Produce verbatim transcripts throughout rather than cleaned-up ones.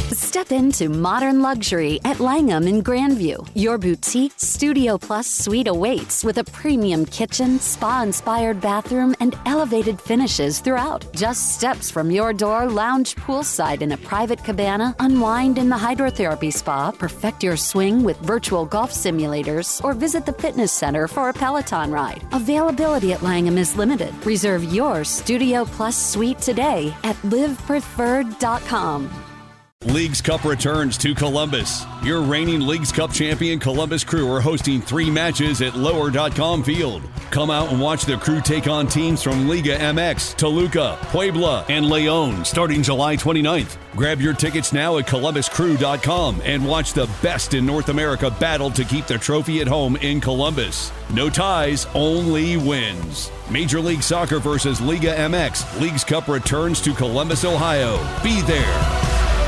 Step into modern luxury at Langham in Grandview. Your boutique Studio Plus suite awaits with a premium kitchen, spa-inspired bathroom, and elevated finishes throughout. Just steps from your door, lounge poolside in a private cabana, unwind in the hydrotherapy spa, perfect your swing with virtual golf simulators, or visit the fitness center for a Peloton ride. Availability at Langham is limited. Reserve your Studio Plus suite today at live preferred dot com. Leagues Cup returns to Columbus. Your reigning Leagues Cup champion Columbus Crew are hosting three matches at lower dot com Field. Come out and watch the Crew take on teams from Liga M X, Toluca, Puebla, and Leon starting July twenty-ninth. Grab your tickets now at columbus crew dot com and watch the best in North America battle to keep the trophy at home in Columbus. No ties, only wins. Major League Soccer versus Liga M X. Leagues Cup returns to Columbus, Ohio. Be there.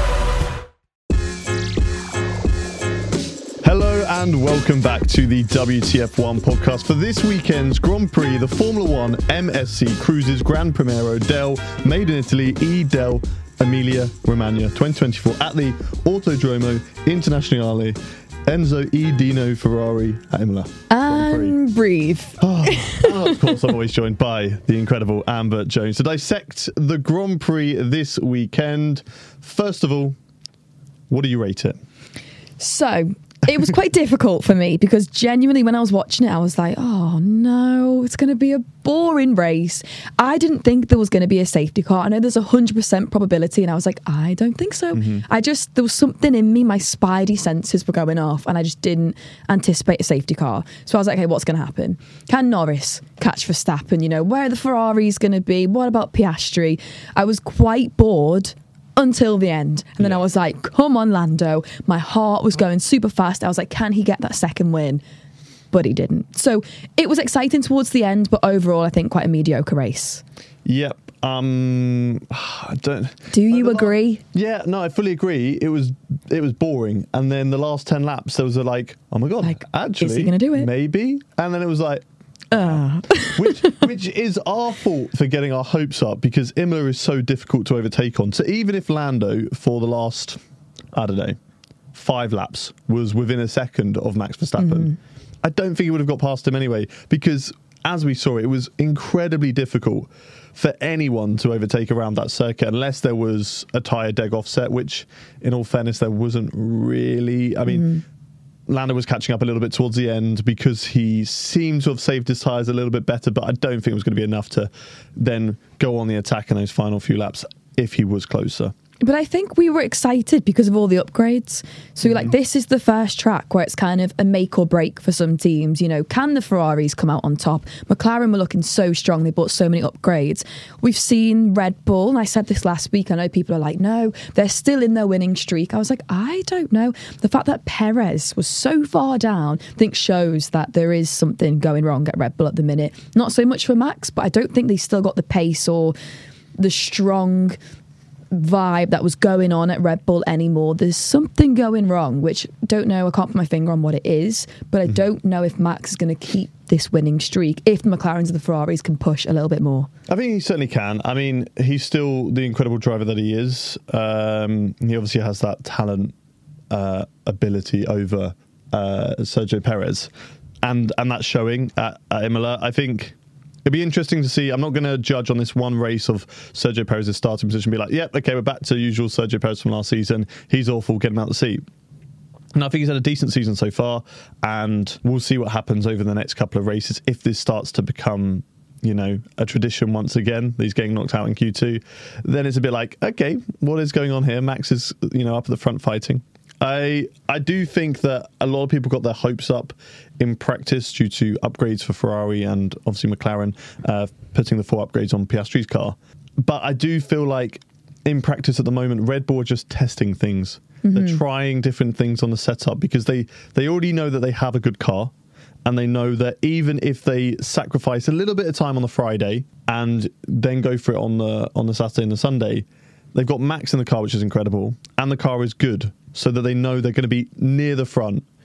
Hello and welcome back to the W T F one podcast for this weekend's Grand Prix, the Formula One M S C Cruises Gran Premiero del Made in Italy e del Emilia Romagna twenty twenty-four at the Autodromo Internazionale Enzo E. Dino Ferrari at Imola. And breathe. Oh, and of course, I'm always joined by the incredible Amber Jones to dissect the Grand Prix this weekend. First of all, what do you rate it? So, it was quite difficult for me because genuinely when I was watching it, I was like, oh no, it's going to be a boring race. I didn't think there was going to be a safety car. I know there's a one hundred percent probability and I was like, I don't think so. Mm-hmm. I just, there was something in me, my spidey senses were going off and I just didn't anticipate a safety car. So I was like, okay, what's going to happen? Can Norris catch Verstappen? You know, where are the Ferraris going to be? What about Piastri? I was quite bored until the end. And then yeah. I was like, come on, Lando. My heart was going super fast. I was like, can he get that second win? But he didn't. So it was exciting towards the end, but overall, I think quite a mediocre race. Yep. Um, I don't. Do you agree? Last, yeah, no, I fully agree. It was it was boring. And then the last ten laps, there was a like, oh my God, like, actually, is he going to do it? Maybe. And then it was like, Uh. which which is our fault for getting our hopes up because Imola is so difficult to overtake on. So even if Lando for the last, I don't know, five laps was within a second of Max Verstappen, mm. I don't think he would have got past him anyway because as we saw, it was incredibly difficult for anyone to overtake around that circuit unless there was a tyre deg offset, which in all fairness, there wasn't really. I mean, mm. Lando was catching up a little bit towards the end because he seemed to have saved his tyres a little bit better, but I don't think it was going to be enough to then go on the attack in those final few laps if he was closer. But I think we were excited because of all the upgrades. So, like, this is the first track where it's kind of a make or break for some teams. You know, can the Ferraris come out on top? McLaren were looking so strong. They bought so many upgrades. We've seen Red Bull, and I said this last week. I know people are like, no, they're still in their winning streak. I was like, I don't know. The fact that Perez was so far down, I think shows that there is something going wrong at Red Bull at the minute. Not so much for Max, but I don't think they still got the pace or the strong vibe that was going on at Red Bull anymore. There's something going wrong, which don't know, I can't put my finger on what it is, but I mm-hmm. don't know if Max is going to keep this winning streak if the McLarens and the Ferraris can push a little bit more. I think he certainly can. I mean, he's still the incredible driver that he is. Um, he obviously has that talent uh, ability over uh, Sergio Perez, and and that's showing at, at Imola. I think it'd be interesting to see. I'm not going to judge on this one race of Sergio Perez's starting position and be like, yep, okay, we're back to usual Sergio Perez from last season. He's awful, get him out the seat. And I think he's had a decent season so far, and we'll see what happens over the next couple of races if this starts to become, you know, a tradition once again. He's getting knocked out in Q two. Then it's a bit like, okay, what is going on here? Max is, you know, up at the front fighting. I I do think that a lot of people got their hopes up in practice due to upgrades for Ferrari and obviously McLaren uh, putting the four upgrades on Piastri's car. But I do feel like in practice at the moment, Red Bull are just testing things. Mm-hmm. They're trying different things on the setup because they, they already know that they have a good car. And they know that even if they sacrifice a little bit of time on the Friday and then go for it on the on the Saturday and the Sunday, they've got Max in the car, which is incredible, and the car is good, so that they know they're going to be near the front.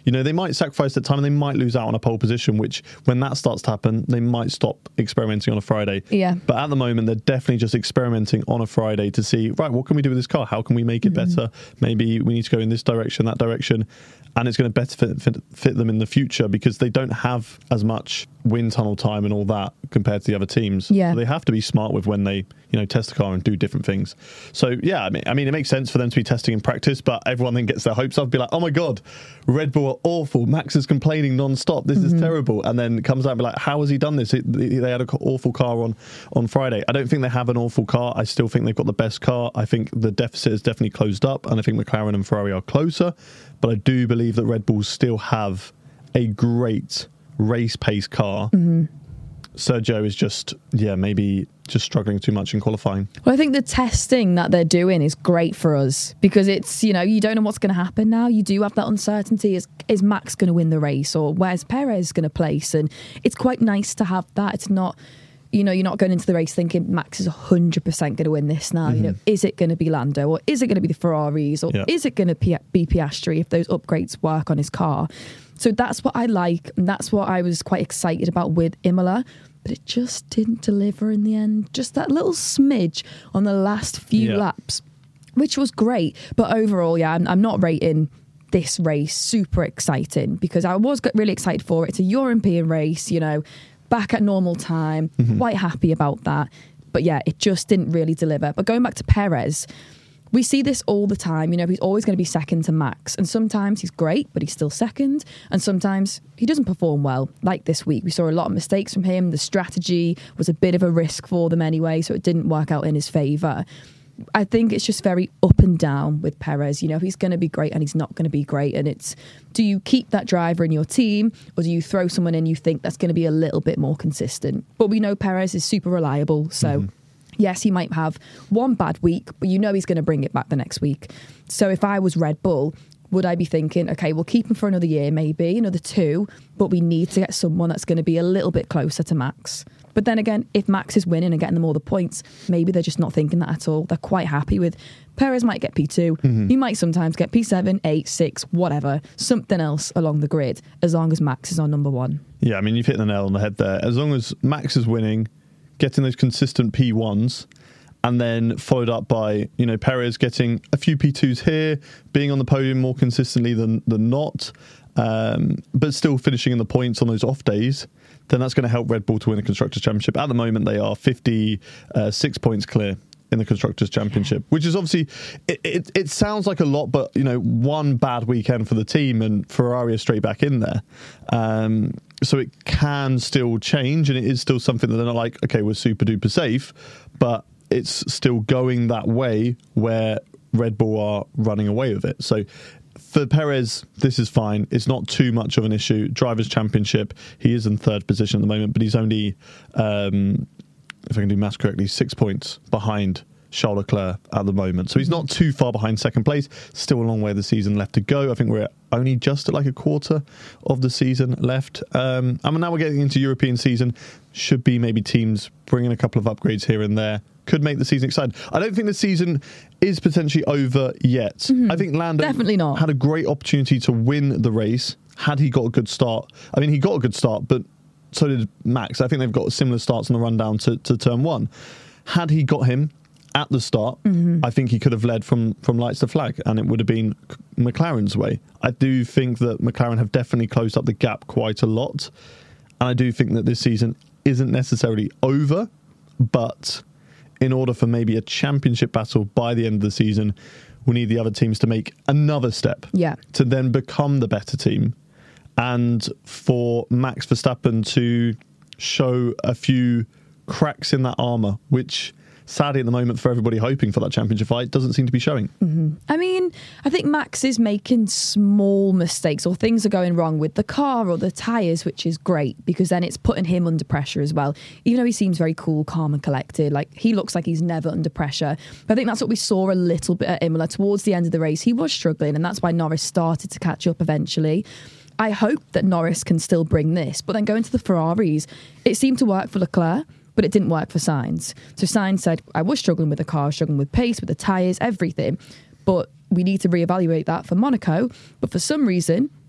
you know, they might sacrifice that time and they might lose out on a pole position, which when that starts to happen, they might stop experimenting on a Friday. Yeah. But at the moment, they're definitely just experimenting on a Friday to see, right, what can we do with this car? How can we make it mm-hmm. better? Maybe we need to go in this direction, that direction. And it's going to better fit, fit, fit them in the future because they don't have as much wind tunnel time and all that compared to the other teams. Yeah. So they have to be smart with when they, you know, test the car and do different things. So yeah, I mean, I mean, it makes sense for them to be testing in practice, but everyone then gets their hopes up, be like, oh my God, Red Bull are awful. Max is complaining non-stop. This mm-hmm. is terrible. And then comes out and be like, how has he done this? It, they had an awful car on, on Friday. I don't think they have an awful car. I still think they've got the best car. I think the deficit is definitely closed up, and I think McLaren and Ferrari are closer. But I do believe that Red Bull still have a great race pace car. Mm-hmm. Sergio is just, yeah, maybe just struggling too much in qualifying. Well, I think the testing that they're doing is great for us because it's, you know, you don't know what's going to happen now. You do have that uncertainty. Is, is Max going to win the race, or where's Perez going to place? And it's quite nice to have that. It's not, you know, you're not going into the race thinking Max is one hundred percent going to win this now. Mm-hmm. You know, is it going to be Lando, or is it going to be the Ferraris, or yeah. is it going to be Piastri if those upgrades work on his car? So that's what I like, and that's what I was quite excited about with Imola. But it just didn't deliver in the end. Just that little smidge on the last few yeah. laps, which was great. But overall, yeah, I'm, I'm not rating this race super exciting because I was really excited for it. It's a European race, you know, back at normal time. Mm-hmm. Quite happy about that. But yeah, it just didn't really deliver. But going back to Perez, we see this all the time. You know, he's always going to be second to Max. And sometimes he's great, but he's still second. And sometimes he doesn't perform well. Like this week, we saw a lot of mistakes from him. The strategy was a bit of a risk for them anyway, so it didn't work out in his favour. I think it's just very up and down with Perez. You know, he's going to be great and he's not going to be great. And it's, do you keep that driver in your team, or do you throw someone in you think that's going to be a little bit more consistent? But we know Perez is super reliable, so... Mm-hmm. Yes, he might have one bad week, but you know he's going to bring it back the next week. So if I was Red Bull, would I be thinking, okay, we'll keep him for another year, maybe, another two, but we need to get someone that's going to be a little bit closer to Max. But then again, if Max is winning and getting them all the points, maybe they're just not thinking that at all. They're quite happy with Perez might get P two. Mm-hmm. He might sometimes get P seven, eight, six, whatever, something else along the grid, as long as Max is on number one. Yeah, I mean, you've hit the nail on the head there. As long as Max is winning, getting those consistent P ones, and then followed up by, you know, Perez getting a few P twos here, being on the podium more consistently than, than not, um, but still finishing in the points on those off days, then that's going to help Red Bull to win the Constructors' Championship. At the moment, they are fifty-six points clear in the Constructors' Championship, which is obviously, it, it, it sounds like a lot, but, you know, one bad weekend for the team and Ferrari are straight back in there. Um, so it can still change, and it is still something that they're not like, okay, we're super duper safe, but it's still going that way where Red Bull are running away with it. So for Perez, this is fine. It's not too much of an issue. Drivers' Championship, he is in third position at the moment, but he's only, um, if I can do maths correctly, six points behind Charles Leclerc at the moment. So he's not too far behind second place. Still a long way of the season left to go. I think we're only just at like a quarter of the season left. Um, I mean, now we're getting into European season. Should be maybe teams bringing a couple of upgrades here and there. Could make the season exciting. I don't think the season is potentially over yet. Mm-hmm. I think Lando Definitely not. had a great opportunity to win the race had he got a good start. I mean, he got a good start, but so did Max. I think they've got similar starts on the rundown to, to turn one. Had he got him at the start, mm-hmm. I think he could have led from, from lights to flag, and it would have been McLaren's way. I do think that McLaren have definitely closed up the gap quite a lot, and I do think that this season isn't necessarily over, but in order for maybe a championship battle by the end of the season, we need the other teams to make another step yeah. to then become the better team, and for Max Verstappen to show a few cracks in that armour, which sadly at the moment for everybody hoping for that championship fight doesn't seem to be showing. Mm-hmm. I mean, I think Max is making small mistakes, or things are going wrong with the car or the tyres, which is great because then it's putting him under pressure as well. Even though he seems very cool, calm and collected, like he looks like he's never under pressure. But I think that's what we saw a little bit at Imola towards the end of the race. He was struggling, and that's why Norris started to catch up eventually. I hope that Norris can still bring this, but then going to the Ferraris, it seemed to work for Leclerc, but it didn't work for Sainz. So Sainz said, I was struggling with the car, struggling with pace, with the tyres, everything. But we need to reevaluate that for Monaco. But for some reason,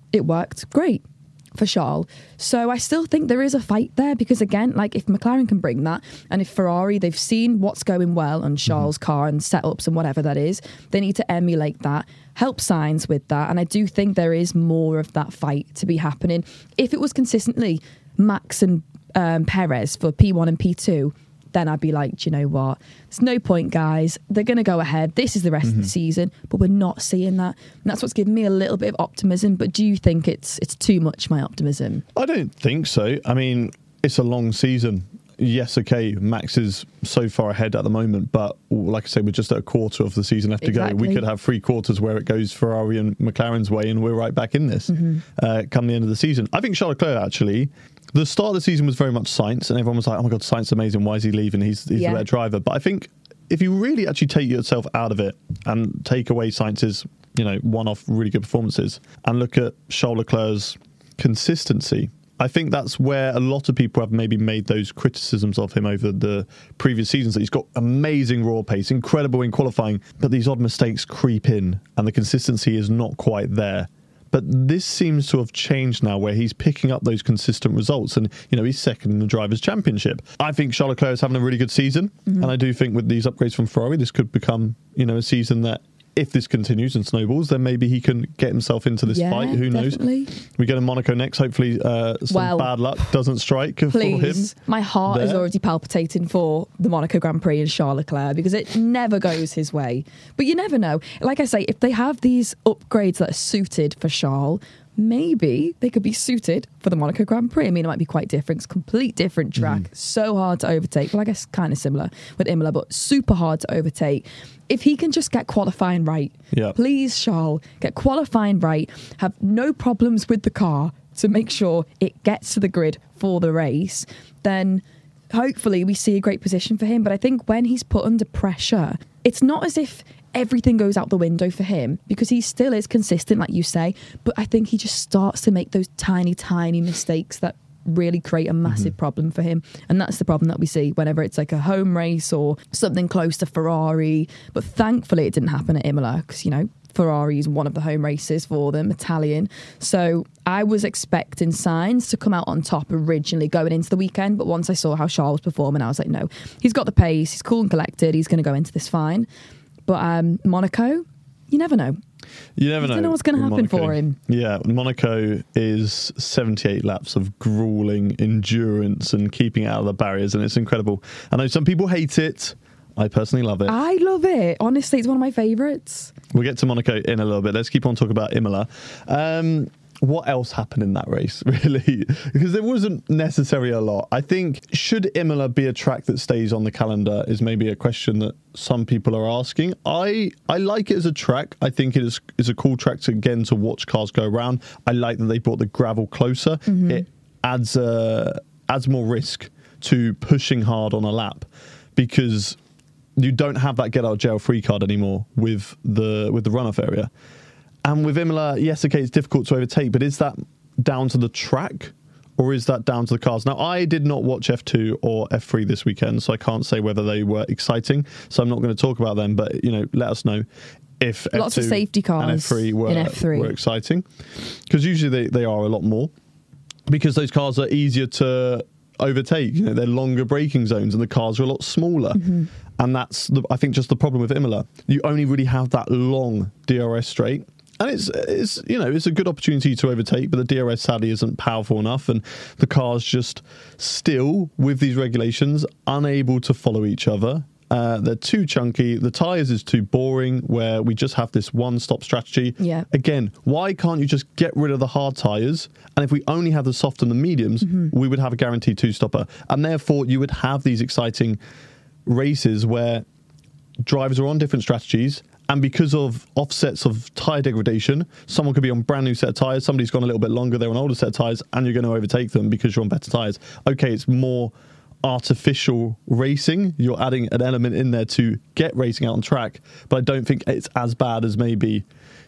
it worked great for Charles. So I still think there is a fight there, because again, like if McLaren can bring that, and if Ferrari, they've seen what's going well on Charles' mm-hmm. car and setups and whatever that is, they need to emulate that, help Sainz with that. And I do think there is more of that fight to be happening. If it was consistently Max and um, Perez for P one and P two, then I'd be like, do you know what? There's no point, guys. They're going to go ahead. This is the rest mm-hmm. of the season, but we're not seeing that. And that's what's given me a little bit of optimism. But do you think it's it's too much, my optimism? I don't think so. I mean, it's a long season. Yes, okay, Max is so far ahead at the moment, but like I say, we're just at a quarter of the season left exactly. to go. We could have three quarters where it goes Ferrari and McLaren's way, and we're right back in this mm-hmm. uh, come the end of the season. I think Charles Leclerc, actually, the start of the season was very much Sainz, and everyone was like, oh my God, Sainz is amazing. Why is he leaving? He's, he's yeah. the better driver. But I think if you really actually take yourself out of it and take away Sainz's, you know, one-off really good performances and look at Charles Leclerc's consistency, I think that's where a lot of people have maybe made those criticisms of him over the previous seasons, that he's got amazing raw pace, incredible in qualifying, but these odd mistakes creep in and the consistency is not quite there. But this seems to have changed now, where he's picking up those consistent results, and you know he's second in the Drivers' Championship. I think Charles Leclerc is having a really good season, mm-hmm. and I do think with these upgrades from Ferrari, this could become you know a season that, if this continues and snowballs, then maybe he can get himself into this yeah, fight. Who definitely. knows? We get in Monaco next. Hopefully, uh, some well, bad luck doesn't strike please. for him. My heart there. is already palpitating for the Monaco Grand Prix and Charles Leclerc, because it never goes his way. But you never know. Like I say, if they have these upgrades that are suited for Charles, maybe they could be suited for the Monaco Grand Prix. I mean, it might be quite different. It's a complete different track. Mm. So hard to overtake. Well, I guess kind of similar with Imola, but super hard to overtake. If he can just get qualifying right, yep. please, Charles, get qualifying right, have no problems with the car to make sure it gets to the grid for the race, then hopefully we see a great position for him. But I think when he's put under pressure, it's not as if everything goes out the window for him, because he still is consistent, like you say, but I think he just starts to make those tiny, tiny mistakes that really create a massive mm-hmm. problem for him. And that's the problem that we see whenever it's like a home race or something close to Ferrari. But thankfully it didn't happen at Imola, because, you know, Ferrari is one of the home races for them, Italian. So I was expecting Sainz to come out on top originally going into the weekend, but once I saw how Charles was performing, I was like, no, he's got the pace, he's cool and collected, he's going to go into this fine. But um, Monaco, you never know. You never know. You don't know what's going to happen Monaco. for him. Yeah, Monaco is seventy-eight laps of grueling endurance and keeping out of the barriers, and it's incredible. I know some people hate it. I personally love it. I love it. Honestly, it's one of my favourites. We'll get to Monaco in a little bit. Let's keep on talking about Imola. Um, what else happened in that race, really? Because there wasn't necessarily a lot. I think, should Imola be a track that stays on the calendar is maybe a question that some people are asking. I I like it as a track. I think it is, is a cool track to, again, to watch cars go around. I like that they brought the gravel closer. Mm-hmm. It adds, uh, adds more risk to pushing hard on a lap, because you don't have that get out of jail free card anymore with the with the runoff area. And with Imola, yes, okay, it's difficult to overtake, but is that down to the track or is that down to the cars? Now, I did not watch F two or F three this weekend, so I can't say whether they were exciting. So I'm not going to talk about them, but, you know, let us know if Lots F two of safety cars and F three were, in F three. were exciting. Because usually they, they are a lot more, because those cars are easier to overtake. You know, they're longer braking zones and the cars are a lot smaller. Mm-hmm. And that's, the, I think, just the problem with Imola. You only really have that long D R S straight. And it's, it's you know, it's a good opportunity to overtake, but the D R S sadly isn't powerful enough, and the car's just still, with these regulations, unable to follow each other. Uh, they're too chunky. The tyres is too boring, where we just have this one-stop strategy. Yeah. Again, why can't you just get rid of the hard tyres? And if we only have the soft and the mediums, mm-hmm. we would have a guaranteed two-stopper. And therefore, you would have these exciting races where drivers are on different strategies, and because of offsets of tyre degradation, someone could be on brand new set of tyres, somebody's gone a little bit longer, they're on older set of tyres, and you're going to overtake them because you're on better tyres. Okay, it's more artificial racing. You're adding an element in there to get racing out on track, but I don't think it's as bad as maybe,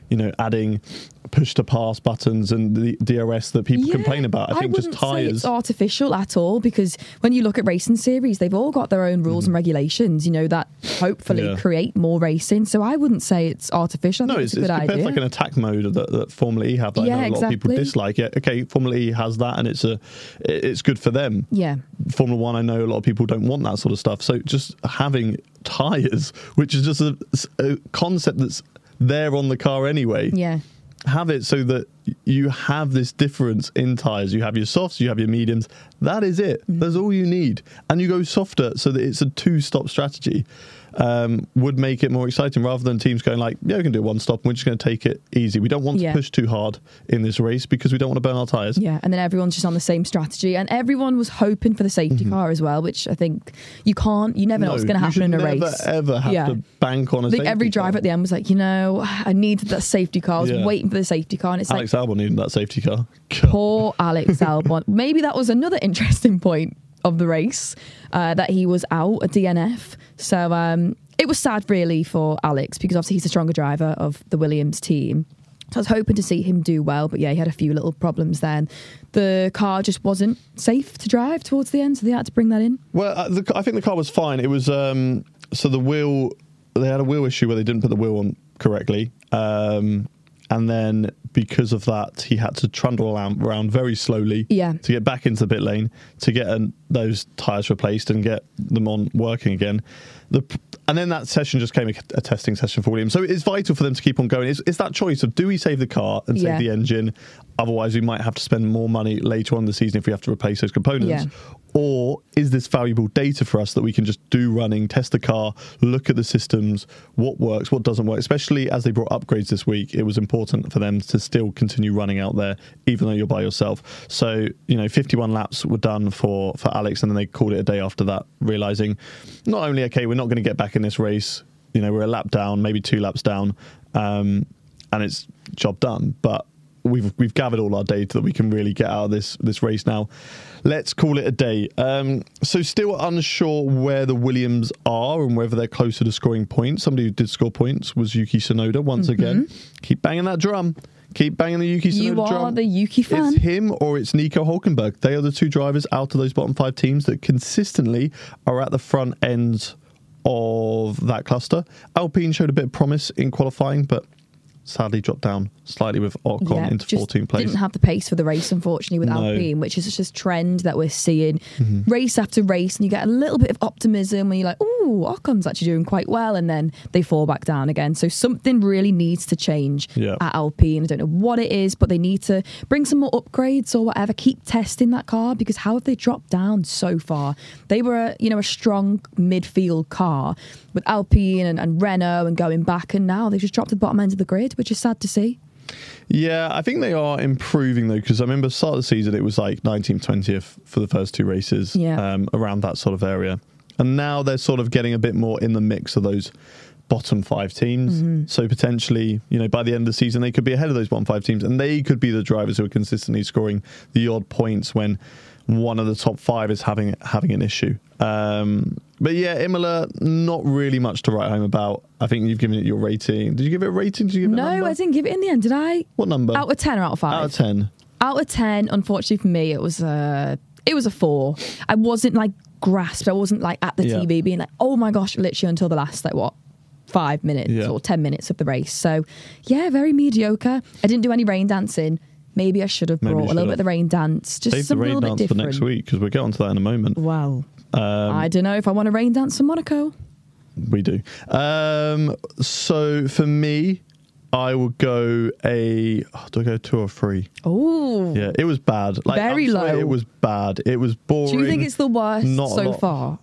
you know, adding push to pass buttons and the D R S that people Yeah, complain about. I think I just wouldn't say tyres. it's artificial at all, because when you look at racing series, they've all got their own rules and regulations, you know, that hopefully Yeah. create more racing. So I wouldn't say it's artificial. I No, think it's, it's a it's good compared idea. to like an attack mode that, that Formula E have that Yeah, I know a lot of people exactly. dislike. Yeah, okay, Formula E has that, and it's a it's good for them. Yeah. Formula One, I know a lot of people don't want that sort of stuff. So just having tyres, which is just a, a concept that's there on the car anyway. Yeah. Have it so that you have this difference in tyres. You have your softs, you have your mediums. That is it. Mm. That's all you need. And you go softer so that it's a two-stop strategy. Um, would make it more exciting rather than teams going like, yeah, we can do one stop and we're just going to take it easy. We don't want Yeah. to push too hard in this race because we don't want to burn our tyres. Yeah, and then everyone's just on the same strategy, and everyone was hoping for the safety car as well, which I think you can't, you never know what's going to happen in a you should race. never, ever have Yeah. to bank on a I think safety every car. driver at the end was like, you know, I needed that safety car. I was Yeah. waiting for the safety car, and it's Alex like, Albon needed that safety car. poor Alex Albon. Maybe that was another interesting point of the race, uh, that he was out, a D N F. So um, it was sad, really, for Alex, because obviously he's the stronger driver of the Williams team. So I was hoping to see him do well, but yeah, he had a few little problems then. The car just wasn't safe to drive towards the end, so they had to bring that in. Well, uh, the, I think the car was fine. It was um, so the wheel. They had a wheel issue where they didn't put the wheel on correctly, um, and then because of that, he had to trundle around, around very slowly Yeah. to get back into the pit lane to get an, those tyres replaced and get them on working again. The, and then that session just became a, a testing session for Williams. So it's vital for them to keep on going. It's, it's that choice of, do we save the car and Yeah. save the engine? Otherwise, we might have to spend more money later on in the season if we have to replace those components. Yeah. Or is this valuable data for us that we can just do running, test the car, look at the systems, what works, what doesn't work? Especially as they brought upgrades this week, it was important for them to still continue running out there, even though you're by yourself. So, you know, fifty-one laps were done for, for Alex, and then they called it a day after that, realising not only, okay, we're not going to get back in this race, you know, we're a lap down, maybe two laps down, um, and it's job done, but we've we've gathered all our data that we can really get out of this this race now. Let's call it a day. Um, so still unsure where the Williams are and whether they're closer to scoring points. Somebody who did score points was Yuki Tsunoda once mm-hmm. again. Keep banging that drum. Keep banging the Yuki Tsunoda You drum. are the Yuki fan. It's him or it's Nico Hülkenberg. They are the two drivers out of those bottom five teams that consistently are at the front end of that cluster. Alpine showed a bit of promise in qualifying, but sadly dropped down slightly with Ocon Yeah, into just fourteenth place. Didn't have the pace for the race, unfortunately, with No. Alpine, which is just a trend that we're seeing Mm-hmm. race after race, and you get a little bit of optimism when you're like, "Oh, Ocon's actually doing quite well," and then they fall back down again. So something really needs to change Yeah. at Alpine. I don't know what it is, but they need to bring some more upgrades or whatever. Keep testing that car, because how have they dropped down so far? They were, a, you know, a strong midfield car with Alpine and, and Renault and going back, and now they've just dropped to the bottom end of the grid, which is sad to see. Yeah, I think they are improving though, because I remember start of the season it was like nineteenth, twentieth for the first two races, Yeah. um, around that sort of area, and now they're sort of getting a bit more in the mix of those bottom five teams. Mm-hmm. So potentially, you know, by the end of the season they could be ahead of those bottom five teams, and they could be the drivers who are consistently scoring the odd points when one of the top five is having having an issue. Um, but yeah, Imola, not really much to write home about. I think you've given it your rating. Did you give it a rating? Did you give it a No, number? I didn't give it in the end, did I? What number? Out of ten or out of five? Out of ten. Out of ten, unfortunately for me, it was a it was a four. I wasn't like grasped. I wasn't like at the Yeah. T V being like, oh my gosh, literally until the last like what five minutes Yeah. or ten minutes of the race. So yeah, very mediocre. I didn't do any rain dancing. Maybe I should have Maybe brought you a little should bit of the rain dance. Just Save the something a rain little bit dance for different. next week, because we'll get onto that in a moment. Wow. Um, I don't know if I want to rain dance in Monaco. We do. Um, so for me, I would go a. Oh, do I go two or three? Oh. Yeah, it was bad. Like, Very I'm sorry, low. It was bad. It was boring. Do you think it's the worst Not a so lot. far?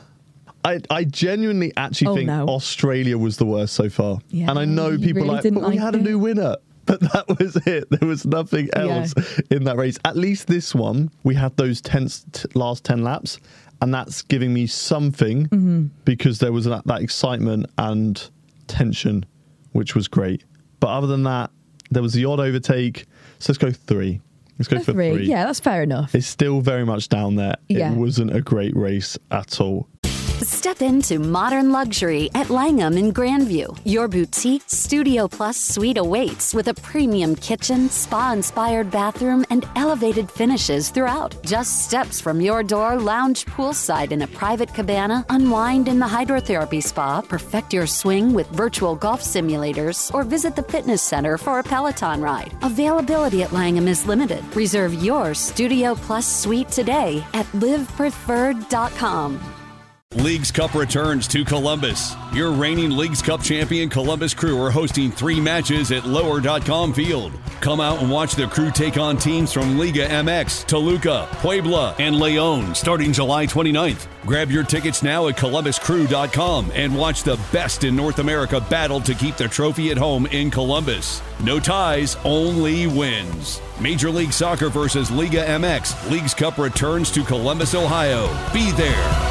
I, I genuinely actually Oh, think no. Australia was the worst so far. Yeah, and I know you people really are like, didn't but we like had a it." new winner. But that was it. There was nothing else in that race. At least this one, we had those ten, t- last ten laps. And that's giving me something Mm-hmm. because there was that, that excitement and tension, which was great. But other than that, there was the odd overtake. So let's go three. Let's go A for three. three. Yeah, that's fair enough. It's still very much down there. Yeah. It wasn't a great race at all. Step into modern luxury at Langham in Grandview. Your boutique Studio Plus suite awaits with a premium kitchen, spa-inspired bathroom, and elevated finishes throughout. Just steps from your door, lounge poolside in a private cabana, unwind in the hydrotherapy spa, perfect your swing with virtual golf simulators, or visit the fitness center for a Peloton ride. Availability at Langham is limited. Reserve your Studio Plus suite today at live preferred dot com. Leagues Cup returns to Columbus. Your reigning Leagues Cup champion Columbus Crew are hosting three matches at lower dot com field. Come out and watch the Crew take on teams from Liga M X, Toluca, Puebla, and León starting July twenty-ninth. Grab your tickets now at columbus crew dot com and watch the best in North America battle to keep the trophy at home in Columbus. No ties, only wins. Major League Soccer versus Liga M X. Leagues Cup returns to Columbus, Ohio. Be there.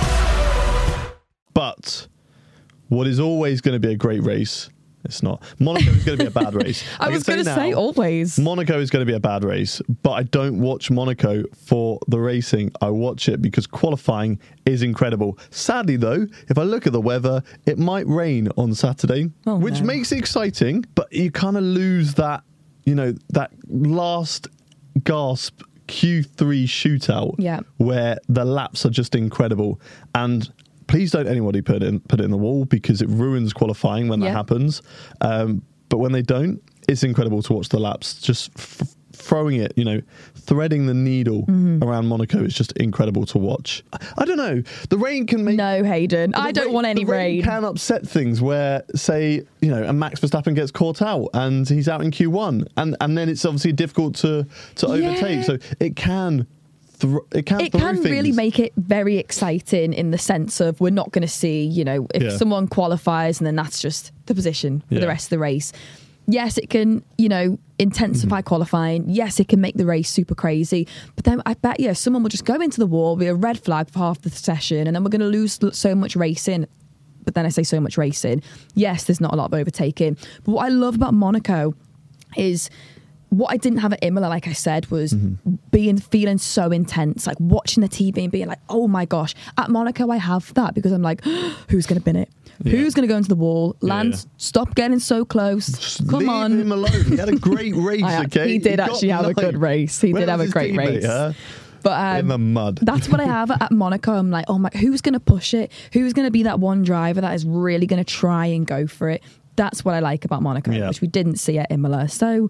But what is always going to be a great race, it's not. Monaco is going to be a bad race. I, I was going to say, say always. Monaco is going to be a bad race, but I don't watch Monaco for the racing. I watch it because qualifying is incredible. Sadly, though, if I look at the weather, it might rain on Saturday, oh, which no. makes it exciting, but you kind of lose that, you know, that last gasp Q three shootout yeah. where the laps are just incredible. And please don't anybody put it in, put it in the wall because it ruins qualifying when yeah. that happens. Um, but when they don't, it's incredible to watch the laps. Just f- throwing it, you know, threading the needle mm-hmm. around Monaco is just incredible to watch. I, I don't know. The rain can make... No, Hayden. I don't rain, want any the rain. rain. can upset things where, say, you know, and Max Verstappen gets caught out and he's out in Q one. And, and then it's obviously difficult to, to yeah. overtake. So it can... It can, it can really make it very exciting in the sense of we're not going to see, you know, if yeah. someone qualifies and then that's just the position for yeah. the rest of the race. Yes, it can, you know, intensify mm-hmm. qualifying. Yes, it can make the race super crazy. But then I bet, yeah, someone will just go into the wall, be a red flag for half the session, and then we're going to lose so much racing. But then I say so much racing. Yes, there's not a lot of overtaking. But what I love about Monaco is... What I didn't have at Imola, like I said, was mm-hmm. being feeling so intense, like watching the T V and being like, oh my gosh. At Monaco, I have that because I'm like, oh, who's going to bin it? Yeah. Who's going to go into the wall? Lance, yeah, yeah. stop getting so close. Just Come leave on. him alone. He had a great race, I, okay? He did he actually have a good race. He Where did have a great teammate, race. Huh? But um, in the mud. That's what I have at Monaco. I'm like, oh my, who's going to push it? Who's going to be that one driver that is really going to try and go for it? That's what I like about Monaco, yeah. which we didn't see at Imola. So...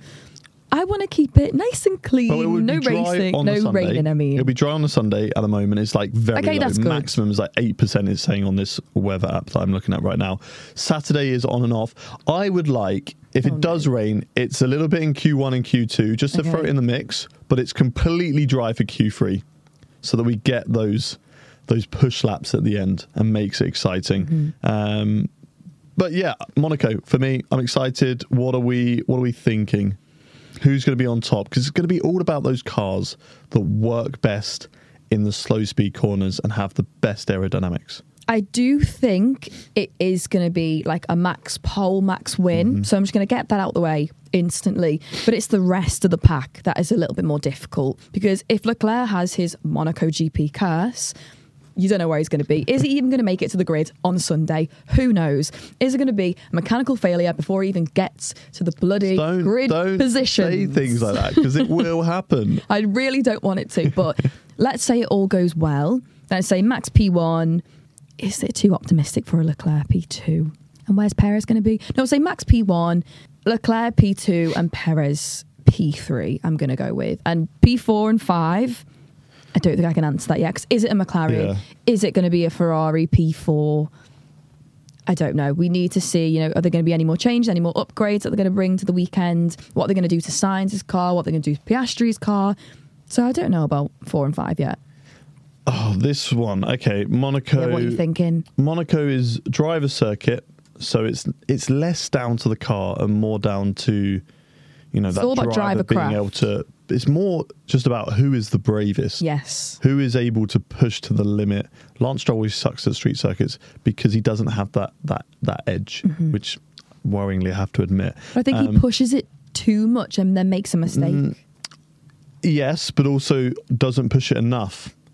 I want to keep it nice and clean, no racing, no raining, I mean. It'll be dry on the Sunday at the moment. It's like very okay, low. That's good. Maximum is like eight percent is saying on this weather app that I'm looking at right now. Saturday is on and off. I would like, if it oh, does no. rain, it's a little bit in Q one and Q two, just to okay. throw it in the mix, but it's completely dry for Q three so that we get those those push laps at the end and makes it exciting. Mm-hmm. Um, but yeah, Monaco, for me, I'm excited. What are we, what are we thinking? Who's going to be on top? Because it's going to be all about those cars that work best in the slow speed corners and have the best aerodynamics. I do think it is going to be like a max pole, max win. Mm-hmm. So I'm just going to get that out the way instantly. But it's the rest of the pack that is a little bit more difficult. Because if Leclerc has his Monaco G P curse... You don't know where he's going to be. Is he even going to make it to the grid on Sunday? Who knows? Is it going to be a mechanical failure before he even gets to the bloody don't, grid don't position? Don't say things like that because it will happen. I really don't want it to, but let's say it all goes well. Let's say Max P one. Is it too optimistic for a Leclerc P two? And where's Perez going to be? No, say Max P one, Leclerc P two, and Perez P three. I'm going to go with. And P four and five... I don't think I can answer that yet. Cause is it a McLaren? Yeah. Is it going to be a Ferrari P four? I don't know. We need to see, you know, are there going to be any more changes, any more upgrades that they're going to bring to the weekend? What are they going to do to Sainz's car? What are they going to do to Piastri's car? So I don't know about four and five yet. Oh, this one. Okay, Monaco. Yeah, what are you thinking? Monaco is driver circuit, so it's it's less down to the car and more down to, you know, it's that all about driver, driver being craft. able to... It's more just about who is the bravest. Yes. Who is able to push to the limit. Lance Stroll always sucks at street circuits because he doesn't have that that that edge, mm-hmm. which worryingly I have to admit. But I think um, he pushes it too much and then makes a mistake. Mm, yes, but also doesn't push it enough.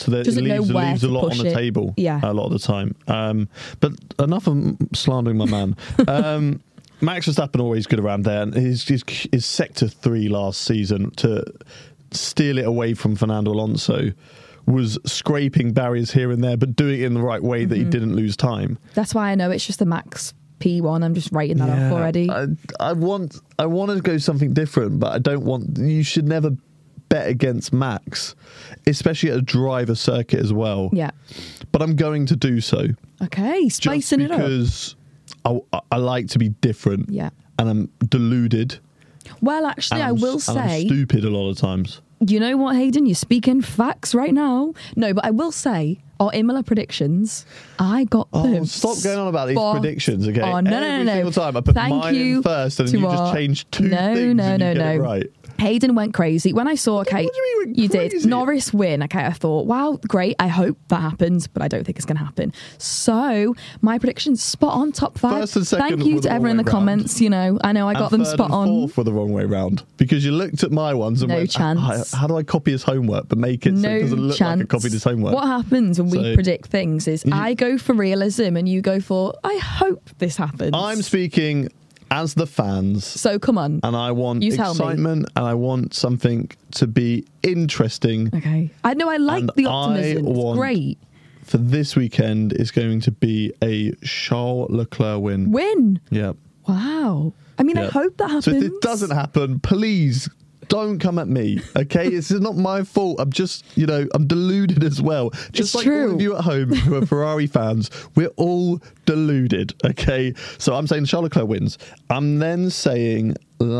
So that it Doesn't know leaves, it where leaves a to lot on push the it. table Yeah. a lot of the time. Um, but enough of slandering my man. um, Max Verstappen always good around there. And his, his, his sector three last season to steal it away from Fernando Alonso was scraping barriers here and there, but doing it in the right way that Mm-hmm. he didn't lose time. That's why I know it's just a Max P one. I'm just writing that off already. I, I want I want to go something different, but I don't want. You should never bet against Max, especially at a driver circuit as well. Yeah. But I'm going to do so. Okay, spicing just it up. because I, I like to be different. Yeah. And I'm deluded. Well, actually, and I I'm, will and I'm say, stupid a lot of times. you know what, Hayden? You're speaking facts right now. No, but I will say, our Imola predictions, I got Oh, them. stop going on about these spot predictions, okay? on. No, Every no, no, no. single time I put Thank mine you in first and to then you just our- changed two no, things no, and no, you get no. it right. Hayden went crazy. When I saw, okay, What do you mean went you did. crazy? Norris win. Okay, I thought, wow, great. I hope that happens, but I don't think it's going to happen. So, my predictions spot on, top five. First and second Thank you were the to everyone in wrong the way round. comments. You know, I know I got and them third spot and on. fourth were the wrong way round because you looked at my ones and No went, chance. "Ah, how do I copy his homework but make it so No it doesn't look chance. like I copied his homework?" What happens when we So- predict things is I go for realism and you go for, I hope this happens. I'm speaking as the fans, So come on. and I want You tell me. excitement, and I want something to be interesting. Okay. I know I like And the I optimism. It's want- great. For this weekend, is going to be a Charles Leclerc win. Win. Yeah. Wow. I mean, I Yeah. hope that happens. So if it doesn't happen, please don't come at me, okay? It's not my fault. I'm just, you know, I'm deluded as well. Just It's like true. all of you at home who are Ferrari fans, we're all deluded, okay? So I'm saying Charles Leclerc wins. I'm then saying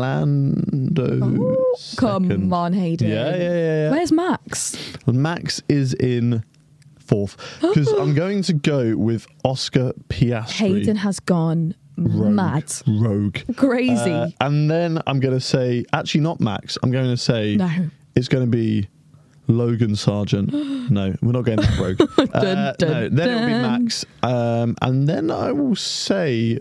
Lando. Ooh, second. come on, Hayden. Yeah, yeah, yeah, yeah. Where's Max? Max is in fourth because I'm going to go with Oscar Piastri. Hayden has gone Rogue. mad. Rogue. Crazy. Uh, and then I'm going to say, actually not Max, I'm going to say No. it's going to be Logan Sargent. No, we're not going that rogue. uh, Dun, dun, no, then it'll be dun. Max. Um, and then I will say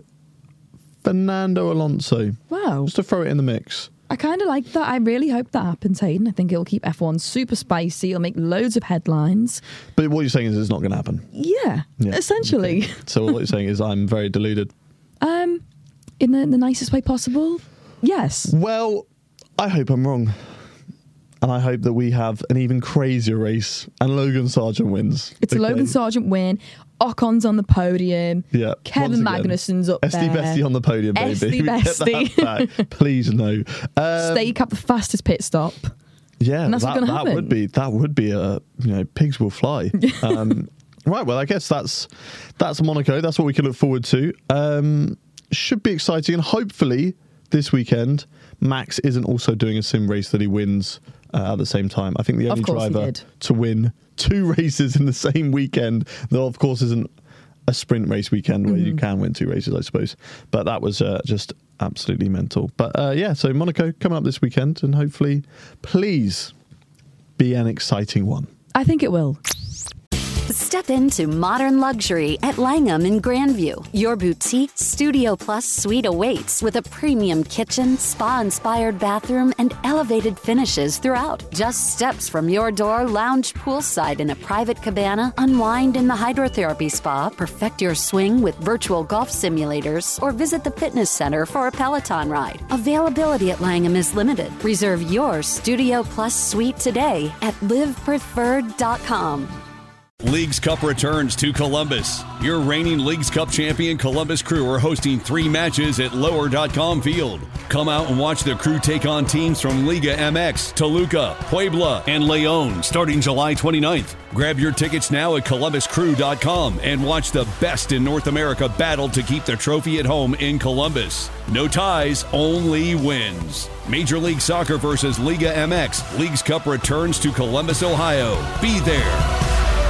Fernando Alonso. Wow. Just to throw it in the mix. I kind of like that. I really hope that happens, Hayden. I think it'll keep F one super spicy. It'll make loads of headlines. But what you're saying is it's not going to happen. Yeah, Yeah, essentially. okay. So what you're saying is I'm very deluded. Um, in the, the nicest way possible. Yes. Well, I hope I'm wrong. And I hope that we have an even crazier race and Logan Sargent wins. It's a Okay. Logan Sargent win. Ocon's on the podium. Yeah. Kevin once again. Magnussen's up Esty there. Bestie on the podium, baby. Esty We get that Bestie. back. Please no. Um, Stake up the fastest pit stop. yeah, and that's that, what's gonna that happen. would be that would be a you know pigs will fly. Um, right. Well, I guess that's that's Monaco. That's what we can look forward to. Um, should be exciting, and hopefully this weekend Max isn't also doing a sim race that he wins uh, at the same time. I think the Of only course he driver did. to win two races in the same weekend, though of course isn't a sprint race weekend where Mm-hmm. you can win two races, I suppose. But that was uh, just absolutely mental. But uh, yeah, so Monaco coming up this weekend, and hopefully, please be an exciting one. I think it will. Step into modern luxury at Langham in Grandview. Your boutique Studio Plus suite awaits with a premium kitchen, spa-inspired bathroom, and elevated finishes throughout. Just steps from your door, lounge poolside in a private cabana, unwind in the hydrotherapy spa, perfect your swing with virtual golf simulators, or visit the fitness center for a Peloton ride. Availability at Langham is limited. Reserve your Studio Plus suite today at live preferred dot com. Leagues Cup returns to Columbus. Your reigning Leagues Cup champion Columbus Crew are hosting three matches at lower dot com field. Come out and watch the Crew take on teams from Liga M X, Toluca, Puebla, and Leon starting July twenty-ninth. Grab your tickets now at columbus crew dot com and watch the best in North America battle to keep the trophy at home in Columbus. No ties, only wins. Major League Soccer versus Liga M X. Leagues Cup returns to Columbus, Ohio. Be there.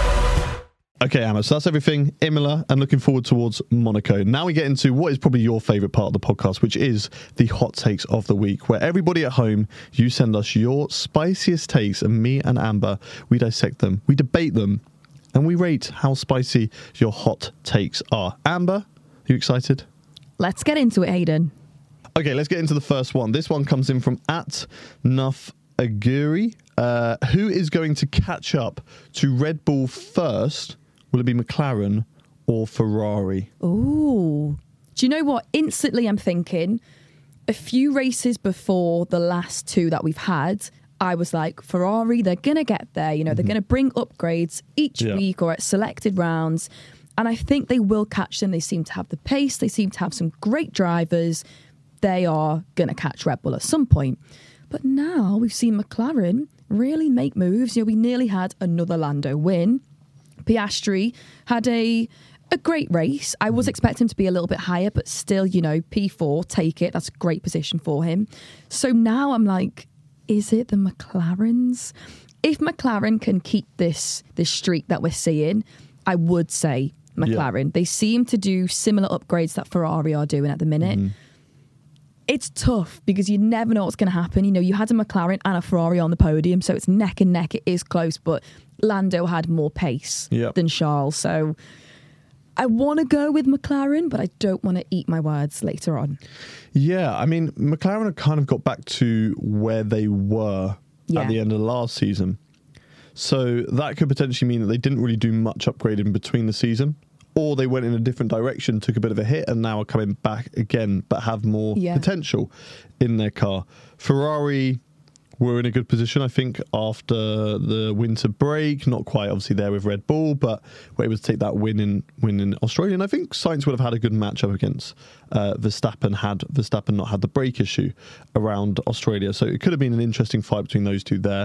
Okay, Emma, so that's everything. Imola, and looking forward towards Monaco. Now we get into what is probably your favourite part of the podcast, which is the hot takes of the week, where everybody at home, you send us your spiciest takes, and me and Amber, we dissect them, we debate them, and we rate how spicy your hot takes are. Amber, are you excited? Let's get into it, Hayden. Okay, let's get into the first one. This one comes in from at Nuff Aguri. Uh, who is going to catch up to Red Bull first? Will it be McLaren or Ferrari? Ooh. Do you know what? Instantly I'm thinking, a few races before the last two that we've had, I was like, Ferrari, they're going to get there. You know, mm-hmm. they're going to bring upgrades each yeah. week or at selected rounds. And I think they will catch them. They seem to have the pace. They seem to have some great drivers. They are going to catch Red Bull at some point. But now we've seen McLaren really make moves. You know, we nearly had another Lando win. Piastri had a a great race. I was expecting him to be a little bit higher, but still, you know, P four, take it. That's a great position for him. So now I'm like, is it the McLarens? If McLaren can keep this this streak that we're seeing, I would say McLaren. Yeah. They seem to do similar upgrades that Ferrari are doing at the minute. Mm. It's tough because you never know what's going to happen. You know, you had a McLaren and a Ferrari on the podium, so it's neck and neck. It is close, but Lando had more pace yep. than Charles. So I want to go with McLaren, but I don't want to eat my words later on. Yeah, I mean, McLaren have kind of got back to where they were yeah. at the end of the last season. So that could potentially mean that they didn't really do much upgrading between the season, or they went in a different direction, took a bit of a hit, and now are coming back again, but have more yeah. potential in their car. Ferrari were in a good position, I think, after the winter break. Not quite, obviously, there with Red Bull, but were able to take that win in win in Australia. And I think Sainz would have had a good matchup against uh, Verstappen had Verstappen not had the brake issue around Australia. So it could have been an interesting fight between those two there.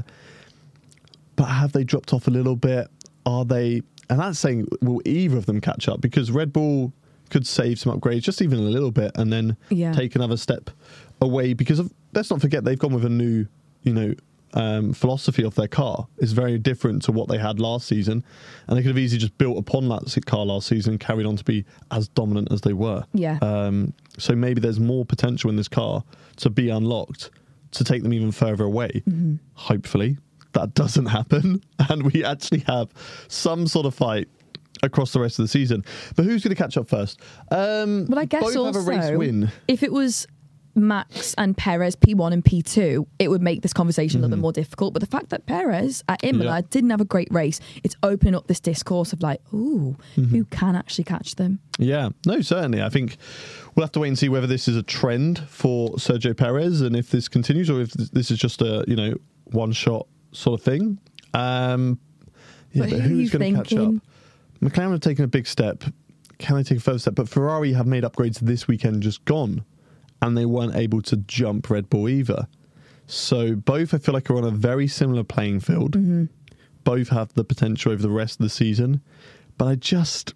But have they dropped off a little bit? Are they... And that's saying, will either of them catch up? Because Red Bull could save some upgrades, just even a little bit, and then yeah. take another step away. Because of, let's not forget, they've gone with a new, you know, um, philosophy of their car. It's very different to what they had last season. And they could have easily just built upon that car last season and carried on to be as dominant as they were. Yeah. Um, so maybe there's more potential in this car to be unlocked, to take them even further away, mm-hmm. hopefully. That doesn't happen, and we actually have some sort of fight across the rest of the season. But who's going to catch up first? Um, well, I guess both also, have a race win. If it was Max and Perez, P one and P two, it would make this conversation mm-hmm. a little bit more difficult. But the fact that Perez at Imola yeah. didn't have a great race, it's opening up this discourse of like, ooh, mm-hmm. who can actually catch them? Yeah, no, certainly. I think we'll have to wait and see whether this is a trend for Sergio Perez, and if this continues, or if this is just a, you know, one-shot sort of thing. Um, yeah, but, but who who's going to catch up? McLaren have taken a big step. Can they take a further step? But Ferrari have made upgrades this weekend just gone, and they weren't able to jump Red Bull either. So both, I feel like, are on a very similar playing field. Mm-hmm. Both have the potential over the rest of the season. But I just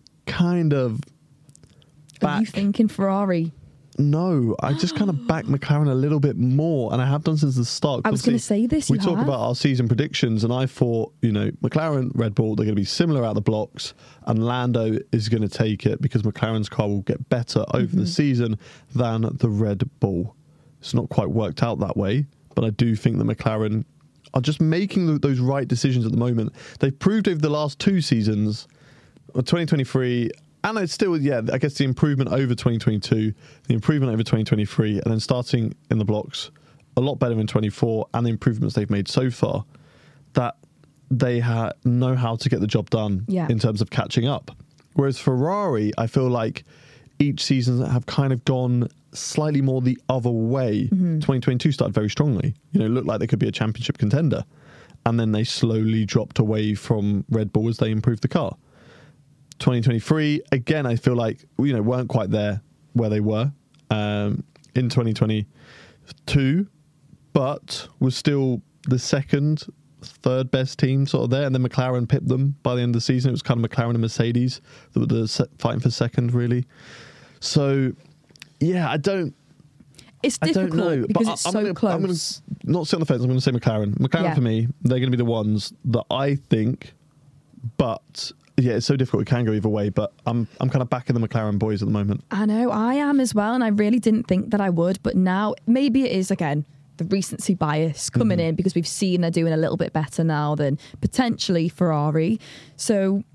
kind of back... Are you thinking Ferrari? No, I just kind of back McLaren a little bit more, and I have done since the start. I was going to say this. We you talk have. about our season predictions, and I thought, you know, McLaren, Red Bull, they're going to be similar out the blocks, and Lando is going to take it because McLaren's car will get better over mm-hmm. the season than the Red Bull. It's not quite worked out that way, but I do think that McLaren are just making the, those right decisions at the moment. They've proved over the last two seasons, twenty twenty-three. And it's still, yeah, I guess the improvement over twenty twenty-two, the improvement over twenty twenty-three, and then starting in the blocks a lot better in twenty-four, and the improvements they've made so far, that they ha- know how to get the job done yeah. in terms of catching up. Whereas Ferrari, I feel like each season have kind of gone slightly more the other way. Mm-hmm. twenty twenty-two started very strongly. You know, it looked like they could be a championship contender. And then they slowly dropped away from Red Bull as they improved the car. twenty twenty-three, again, I feel like, you know, weren't quite there where they were um, in twenty twenty-two, but was still the second, third best team sort of there. And then McLaren pipped them by the end of the season. It was kind of McLaren and Mercedes that were the fighting for second, really. So, yeah, I don't... It's difficult I don't know, because but it's I'm so gonna, close. I'm going to not sit on the fence. I'm going to say McLaren. McLaren, yeah. for me, they're going to be the ones that I think, but... Yeah, it's so difficult. It can go either way, but I'm I'm kind of backing the McLaren boys at the moment. I know, I am as well, and I really didn't think that I would, but now maybe it is, again, the recency bias coming mm-hmm. in because we've seen they're doing a little bit better now than potentially Ferrari. So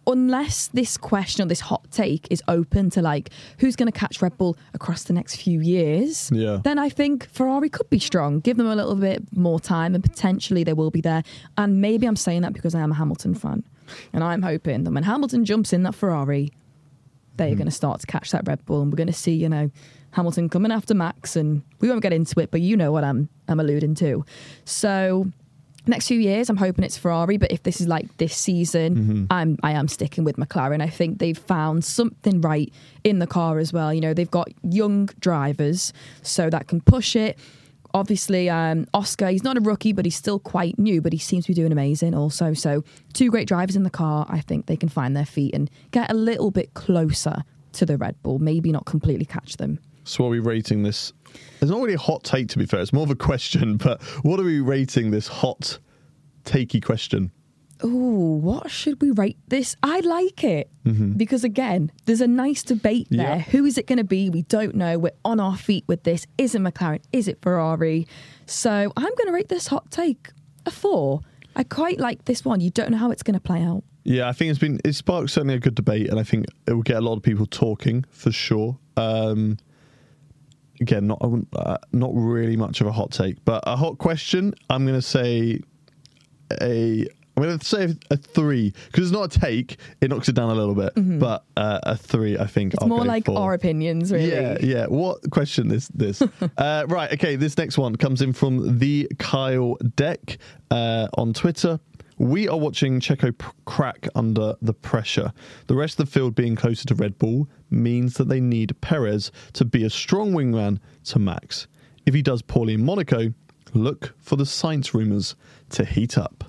unless this question or this hot take is open to like who's going to catch Red Bull across the next few years, yeah. then I think Ferrari could be strong. Give them a little bit more time and potentially they will be there. And maybe I'm saying that because I am a Hamilton fan. And I'm hoping that when Hamilton jumps in that Ferrari, they're mm. going to start to catch that Red Bull and we're going to see, you know, Hamilton coming after Max, and we won't get into it, but you know what I'm I'm alluding to. So next few years, I'm hoping it's Ferrari, but if this is like this season, mm-hmm. I'm I am sticking with McLaren. I think they've found something right in the car as well. You know, they've got young drivers, so that can push it. Obviously, um, Oscar, he's not a rookie, but he's still quite new, but he seems to be doing amazing also. So two great drivers in the car. I think they can find their feet and get a little bit closer to the Red Bull, maybe not completely catch them. So what are we rating this? It's not really a hot take, to be fair. It's more of a question, but what are we rating this hot, takey question? Ooh, what should we rate this? I like it. Mm-hmm. Because again, there's a nice debate there. Yeah. Who is it going to be? We don't know. We're on our feet with this. Is it McLaren? Is it Ferrari? So I'm going to rate this hot take a four. I quite like this one. You don't know how it's going to play out. Yeah, I think it's been, it sparked certainly a good debate, and I think it will get a lot of people talking for sure. Um, Again, not uh, not really much of a hot take, but a hot question. I'm going to say a. I'm going to say a three because it's not a take. It knocks it down a little bit, mm-hmm. but uh, a three. I think it's I'll more go like for. Our opinions, really. Yeah, yeah. What question is this? uh, right. Okay. This next one comes in from the Kyle Deck uh, on Twitter. We are watching Checo p- crack under the pressure. The rest of the field being closer to Red Bull means that they need Perez to be a strong wingman to Max. If he does poorly in Monaco, look for the Sainz rumours to heat up.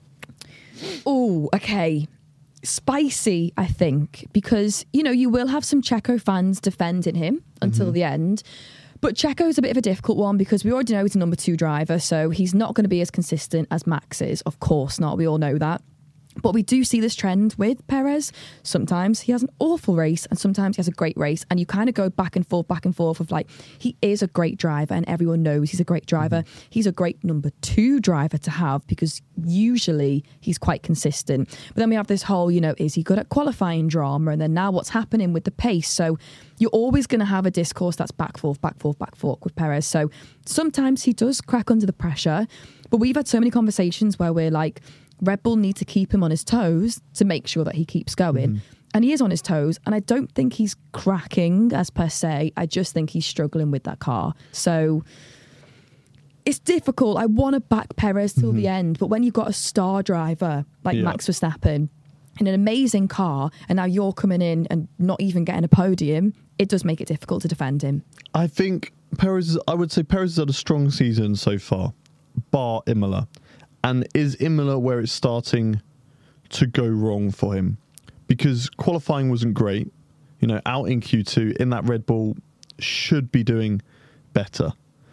Oh, okay. Spicy, I think, because, you know, you will have some Checo fans defending him until mm-hmm. the end. But Checo's a bit of a difficult one because we already know he's a number two driver, so he's not going to be as consistent as Max is. Of course not. We all know that. But we do see this trend with Perez. Sometimes he has an awful race and sometimes he has a great race. And you kind of go back and forth, back and forth of like, he is a great driver and everyone knows he's a great driver. Mm-hmm. He's a great number two driver to have because usually he's quite consistent. But then we have this whole, you know, is he good at qualifying drama? And then now what's happening with the pace? So you're always going to have a discourse that's back, forth, back, forth, back, forth with Perez. So sometimes he does crack under the pressure. But we've had so many conversations where we're like, Red Bull need to keep him on his toes to make sure that he keeps going. Mm. And he is on his toes. And I don't think he's cracking as per se. I just think he's struggling with that car. So it's difficult. I want to back Perez till mm-hmm. the end. But when you've got a star driver like yeah. Max Verstappen in an amazing car, and now you're coming in and not even getting a podium, it does make it difficult to defend him. I think Perez, I would say Perez has had a strong season so far, bar Imola. And is Imola where it's starting to go wrong for him? Because qualifying wasn't great. You know, out in Q two, in that Red Bull, should be doing better.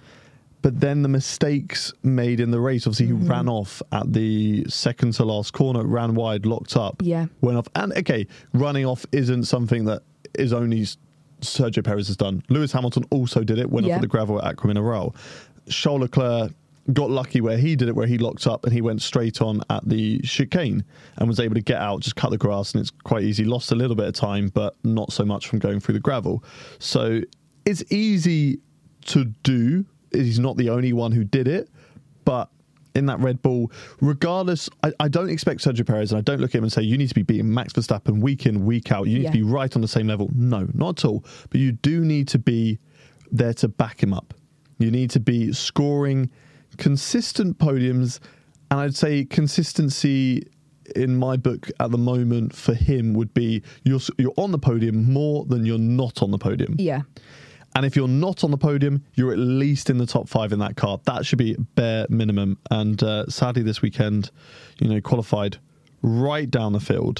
But then the mistakes made in the race, obviously mm-hmm. he ran off at the second to last corner, ran wide, locked up, yeah. went off. And okay, running off isn't something that is only Sergio Perez has done. Lewis Hamilton also did it, went yeah. off at the gravel at Aqua Mineral. Charles Leclerc got lucky where he did it, where he locked up and he went straight on at the chicane and was able to get out, just cut the grass, and it's quite easy. Lost a little bit of time, but not so much from going through the gravel. So it's easy to do. He's not the only one who did it, but in that Red Bull, regardless, I, I don't expect Sergio Perez, and I don't look at him and say, you need to be beating Max Verstappen week in, week out. You need yeah. to be right on the same level. No, not at all. But you do need to be there to back him up. You need to be scoring consistent podiums, and I'd say consistency in my book at the moment for him would be you're you're on the podium more than you're not on the podium. Yeah. And if you're not on the podium, you're at least in the top five in that car. That should be bare minimum. And uh, sadly, this weekend, you know, qualified right down the field,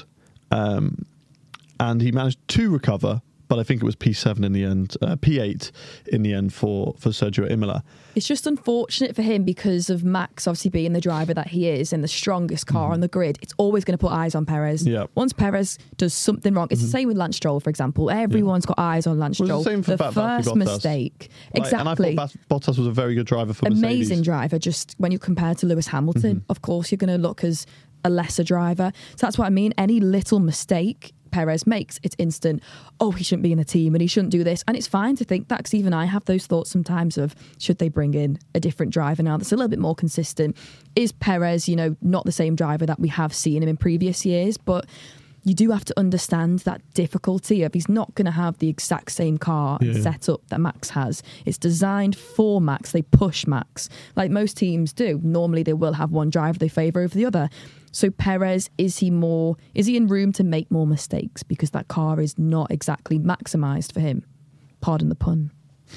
um, and he managed to recover. But I think it was P seven in the end, uh, P eight in the end for, for Sergio Imola. It's just unfortunate for him because of Max obviously being the driver that he is and the strongest car mm-hmm. on the grid. It's always going to put eyes on Perez. Yeah. Once Perez does something wrong, it's mm-hmm. the same with Lance Stroll, for example. Everyone's yeah. got eyes on Lance Stroll. Well, the same for the Bat- first Bottas. mistake. Like, exactly. And I thought Bottas was a very good driver for Amazing Mercedes. driver, just when you compare to Lewis Hamilton, mm-hmm. of course you're going to look as a lesser driver. So that's what I mean. Any little mistake Perez makes, it's instant, oh, he shouldn't be in the team and he shouldn't do this. And it's fine to think that, because even I have those thoughts sometimes of, should they bring in a different driver now that's a little bit more consistent? Is Perez, you know, not the same driver that we have seen him in previous years? But you do have to understand that difficulty of, he's not going to have the exact same car and yeah. setup that Max has. It's designed for Max. They push Max like most teams do. Normally they will have one driver they favour over the other. So Perez, is he more, is he in room to make more mistakes because that car is not exactly maximised for him? Pardon the pun.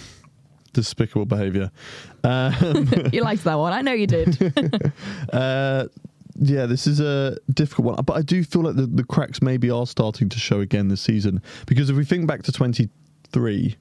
Despicable behaviour. Um, you liked that one. I know you did. uh, yeah, this is a difficult one. But I do feel like the, the cracks maybe are starting to show again this season. Because if we think back to twenty-three,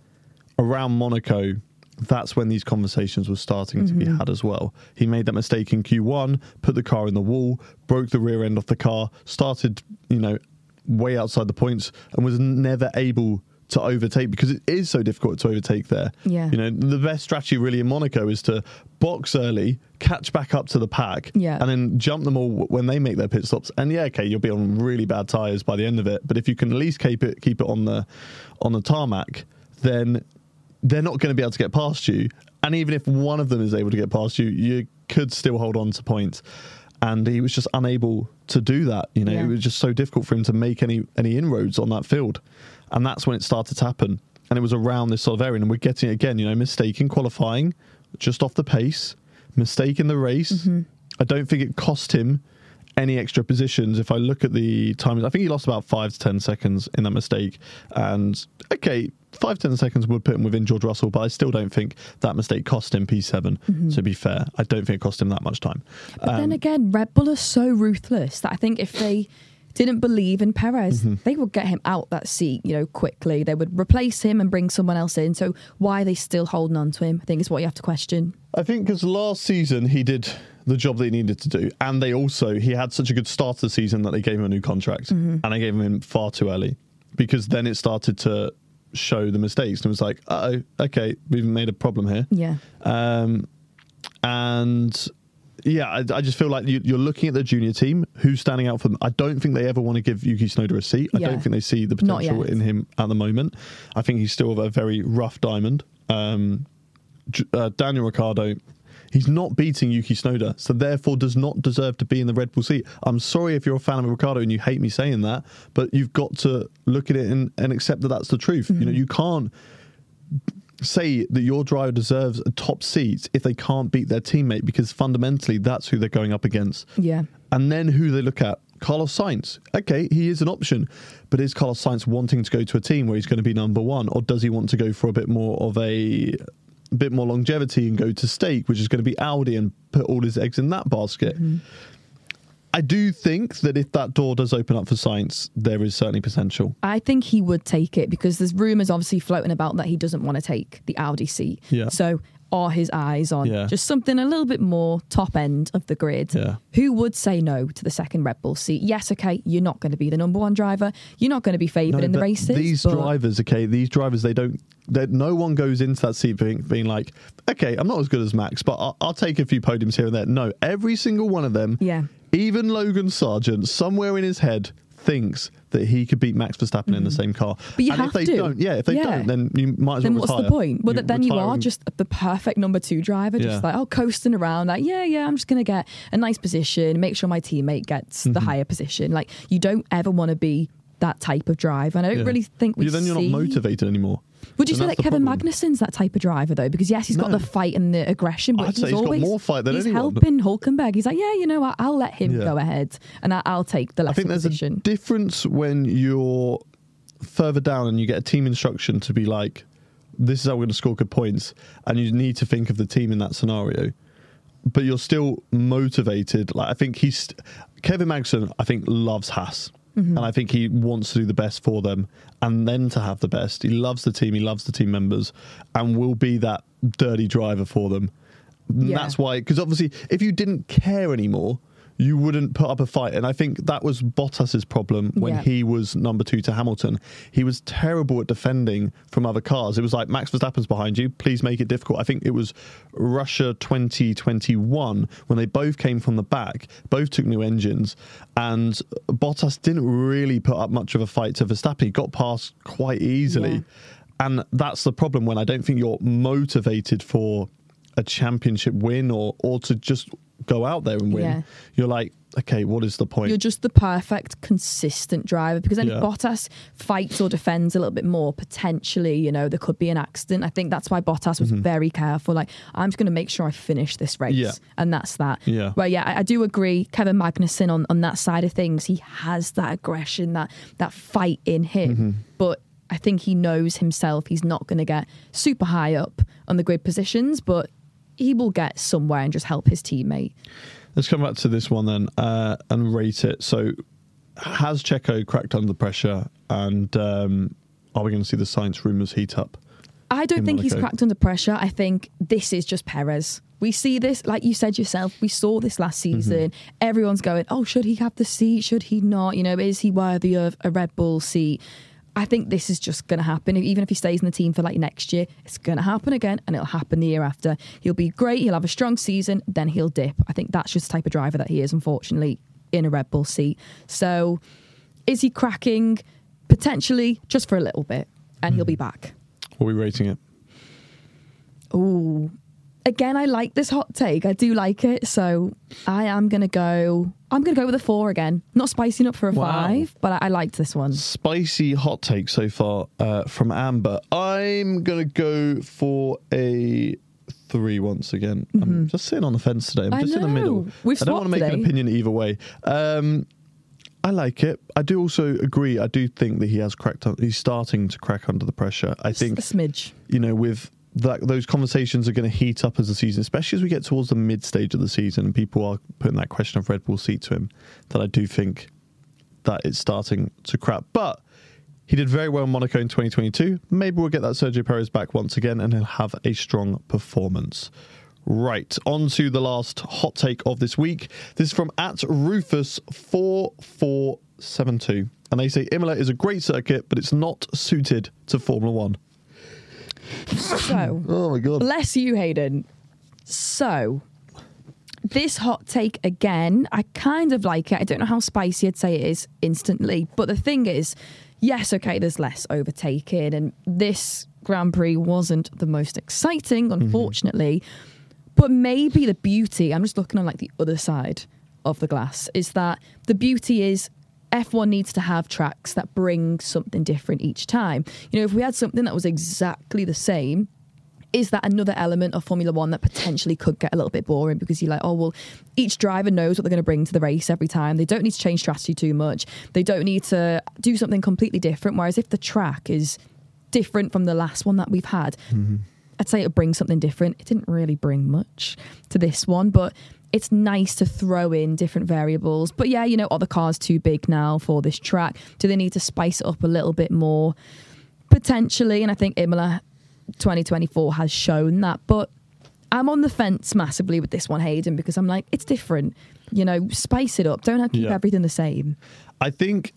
around Monaco, that's when these conversations were starting mm-hmm. to be had as well. He made that mistake in Q one, put the car in the wall, broke the rear end off the car, started, you know, way outside the points, and was never able to overtake, because it is so difficult to overtake there. Yeah. You know, the best strategy really in Monaco is to box early, catch back up to the pack, yeah. and then jump them all when they make their pit stops. And yeah, okay, you'll be on really bad tyres by the end of it, but if you can at least keep it keep it on the on the tarmac, then they're not going to be able to get past you. And even if one of them is able to get past you, you could still hold on to points. And he was just unable to do that. You know, yeah. It was just so difficult for him to make any any inroads on that field. And that's when it started to happen. And it was around this sort of area. And we're getting it again, you know, mistake in qualifying, just off the pace, mistake in the race. Mm-hmm. I don't think it cost him any extra positions. If I look at the times, I think he lost about five to ten seconds in that mistake. And okay, five, ten seconds would put him within George Russell, but I still don't think that mistake cost him P seven, mm-hmm. to be fair. I don't think it cost him that much time. But um, then again, Red Bull are so ruthless that I think if they didn't believe in Perez, mm-hmm. they would get him out that seat, you know, quickly. They would replace him and bring someone else in. So why are they still holding on to him? I think is what you have to question. I think because last season he did the job that he needed to do, and they also, he had such a good start to the season that they gave him a new contract, mm-hmm. and they gave him in far too early, because then it started to show the mistakes, and it was like, uh oh, okay, we've made a problem here. Yeah. Um, and yeah, I, I just feel like you, you're looking at the junior team, who's standing out for them. I don't think they ever want to give Yuki Tsunoda a seat. I yeah. don't think they see the potential in him at the moment. I think he's still a very rough diamond. Um, uh, Daniel Ricciardo, he's not beating Yuki Tsunoda, so therefore does not deserve to be in the Red Bull seat. I'm sorry if you're a fan of Ricciardo and you hate me saying that, but you've got to look at it and, and accept that that's the truth. Mm-hmm. You know, you can't say that your driver deserves a top seat if they can't beat their teammate, because fundamentally that's who they're going up against. Yeah. And then who they look at, Carlos Sainz. Okay, he is an option, but is Carlos Sainz wanting to go to a team where he's going to be number one, or does he want to go for a bit more of a bit more longevity and go to stake, which is going to be Audi, and put all his eggs in that basket? Mm-hmm. I do think that if that door does open up for Sainz, there is certainly potential. I think he would take it, because there's rumours obviously floating about that he doesn't want to take the Audi seat. Yeah. So are his eyes on yeah. just something a little bit more top end of the grid? Yeah. Who would say no to the second Red Bull seat? Yes, okay, you're not going to be the number one driver. You're not going to be favoured no, in the races. These but drivers, okay, these drivers, they don't, no one goes into that seat being, being like, okay, I'm not as good as Max, but I'll, I'll take a few podiums here and there. No, every single one of them, yeah. even Logan Sargent, somewhere in his head thinks that he could beat Max Verstappen mm-hmm. in the same car. But you and have if they to. don't, yeah, if they yeah. don't, then you might as then well retire. Then what's the point? Well, you then you are and... just the perfect number two driver, just yeah. like, oh, coasting around, like, yeah, yeah, I'm just going to get a nice position, make sure my teammate gets mm-hmm. the higher position. Like, you don't ever want to be that type of driver. And I don't yeah. really think we yeah, then you're see... not motivated anymore. Would you and say that Kevin problem. Magnussen's that type of driver, though? Because, yes, he's no. got the fight and the aggression, but I'd he's say he's always got more fight than he's anyone. helping Hulkenberg. He's like, yeah, you know what, I'll let him yeah. go ahead and I'll take the lesser I think there's position. a difference when you're further down and you get a team instruction to be like, this is how we're going to score good points, and you need to think of the team in that scenario, but you're still motivated. Like, I think he's Kevin Magnussen, I think, loves Haas. Mm-hmm. And I think he wants to do the best for them and then to have the best. He loves the team. He loves the team members and will be that dirty driver for them. Yeah. That's why, because obviously if you didn't care anymore, you wouldn't put up a fight. And I think that was Bottas's problem when Yeah. he was number two to Hamilton. He was terrible at defending from other cars. It was like, Max Verstappen's behind you, please make it difficult. I think it was Russia twenty twenty-one when they both came from the back, both took new engines, and Bottas didn't really put up much of a fight to Verstappen. He got past quite easily. Yeah. And that's the problem when I don't think you're motivated for a championship win or, or to just go out there and win. Yeah. You're like, okay, what is the point? You're just the perfect consistent driver, because then Yeah. if Bottas fights or defends a little bit more, potentially, you know, there could be an accident. I think that's why Bottas was mm-hmm. very careful. Like, I'm just going to make sure I finish this race. Yeah. And that's that. Yeah. Well, yeah, I, I do agree. Kevin Magnussen on, on that side of things, he has that aggression, that, that fight in him. Mm-hmm. But I think he knows himself. He's not going to get super high up on the grid positions, but he will get somewhere and just help his teammate. Let's come back to this one then uh, and rate it. So, has Checo cracked under the pressure, and um, are we going to see the science rumours heat up? I don't think he's cracked under pressure. I think this is just Perez. We see this, like you said yourself, we saw this last season. Mm-hmm. Everyone's going, oh, should he have the seat? Should he not? You know, is he worthy of a Red Bull seat? I think this is just going to happen. Even if he stays in the team for like next year, it's going to happen again, and it'll happen the year after. He'll be great. He'll have a strong season. Then he'll dip. I think that's just the type of driver that he is, unfortunately, in a Red Bull seat. So is he cracking? Potentially, just for a little bit, and he'll be back. What are we rating it? Ooh. Again, I like this hot take. I do like it. So I am going to go... I'm going to go with a four again. Not spicing up for a Wow. five, but I, I liked this one. Spicy hot take so far uh, from Amber. I'm going to go for a three once again. Mm-hmm. I'm just sitting on the fence today. I'm I just know. in the middle. We've I don't want to make swapped an today. opinion either way. Um, I like it. I do also agree. I do think that he has cracked. He's starting to crack under the pressure. I think a smidge. You know, with that, those conversations are going to heat up as the season, especially as we get towards the mid stage of the season, and people are putting that question of Red Bull seat to him. That I do think that it's starting to crack. But he did very well in Monaco in twenty twenty-two. Maybe we'll get that Sergio Perez back once again, and he'll have a strong performance. Right, on to the last hot take of this week. This is from at Rufus four four seven two. And they say Imola is a great circuit, but it's not suited to Formula One. So, Oh my God. bless you, Hayden. So, this hot take again, I kind of like it. I don't know how spicy I'd say it is instantly, but the thing is, yes, okay, there's less overtaking, and this Grand Prix wasn't the most exciting, unfortunately. Mm-hmm. But maybe the beauty, I'm just looking on like the other side of the glass, is that the beauty is F one needs to have tracks that bring something different each time. You know, if we had something that was exactly the same, is that another element of Formula One that potentially could get a little bit boring, because you're like, oh, well, each driver knows what they're going to bring to the race every time. They don't need to change strategy too much. They don't need to do something completely different. Whereas if the track is different from the last one that we've had, mm-hmm. I'd say it would bring something different. It didn't really bring much to this one, but it's nice to throw in different variables. But yeah, you know, are the cars too big now for this track? Do they need to spice it up a little bit more? Potentially, and I think Imola twenty twenty-four has shown that. But I'm on the fence massively with this one, Hayden, because I'm like, it's different. You know, spice it up. Don't have to keep Yeah. everything the same. I think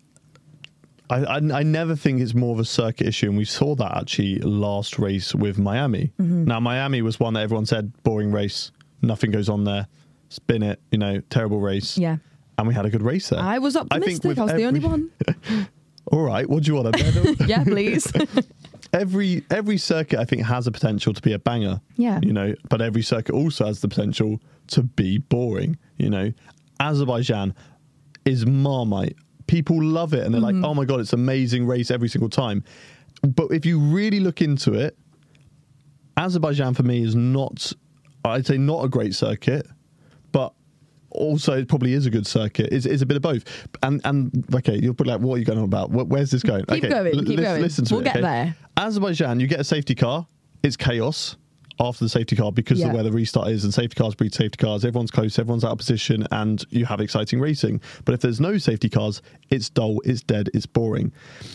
I, I I never think it's more of a circuit issue, and we saw that actually last race with Miami. Mm-hmm. Now, Miami was one that everyone said boring race, nothing goes on there, spin it, you know, terrible race. Yeah, and we had a good race there. I was optimistic. I, I was every... the only one. All right, what do you want, a medal? Yeah, please. every every circuit, I think, has a potential to be a banger. Yeah, you know, but every circuit also has the potential to be boring. You know, Azerbaijan is Marmite. People love it, and they're mm-hmm. like, oh my God, it's an amazing race every single time. But if you really look into it, Azerbaijan for me is not, I'd say not a great circuit, but also it probably is a good circuit. It's, it's a bit of both. And, and okay, you'll put like, what are you going on about? Where's this going? Keep okay, going, l- keep l- going. Listen to we'll it, get okay? there. Azerbaijan, you get a safety car. It's chaos after the safety car because yeah. of where the restart is, and safety cars breed safety cars. Everyone's close, everyone's out of position, and you have exciting racing. But if there's no safety cars, it's dull, it's dead, it's boring.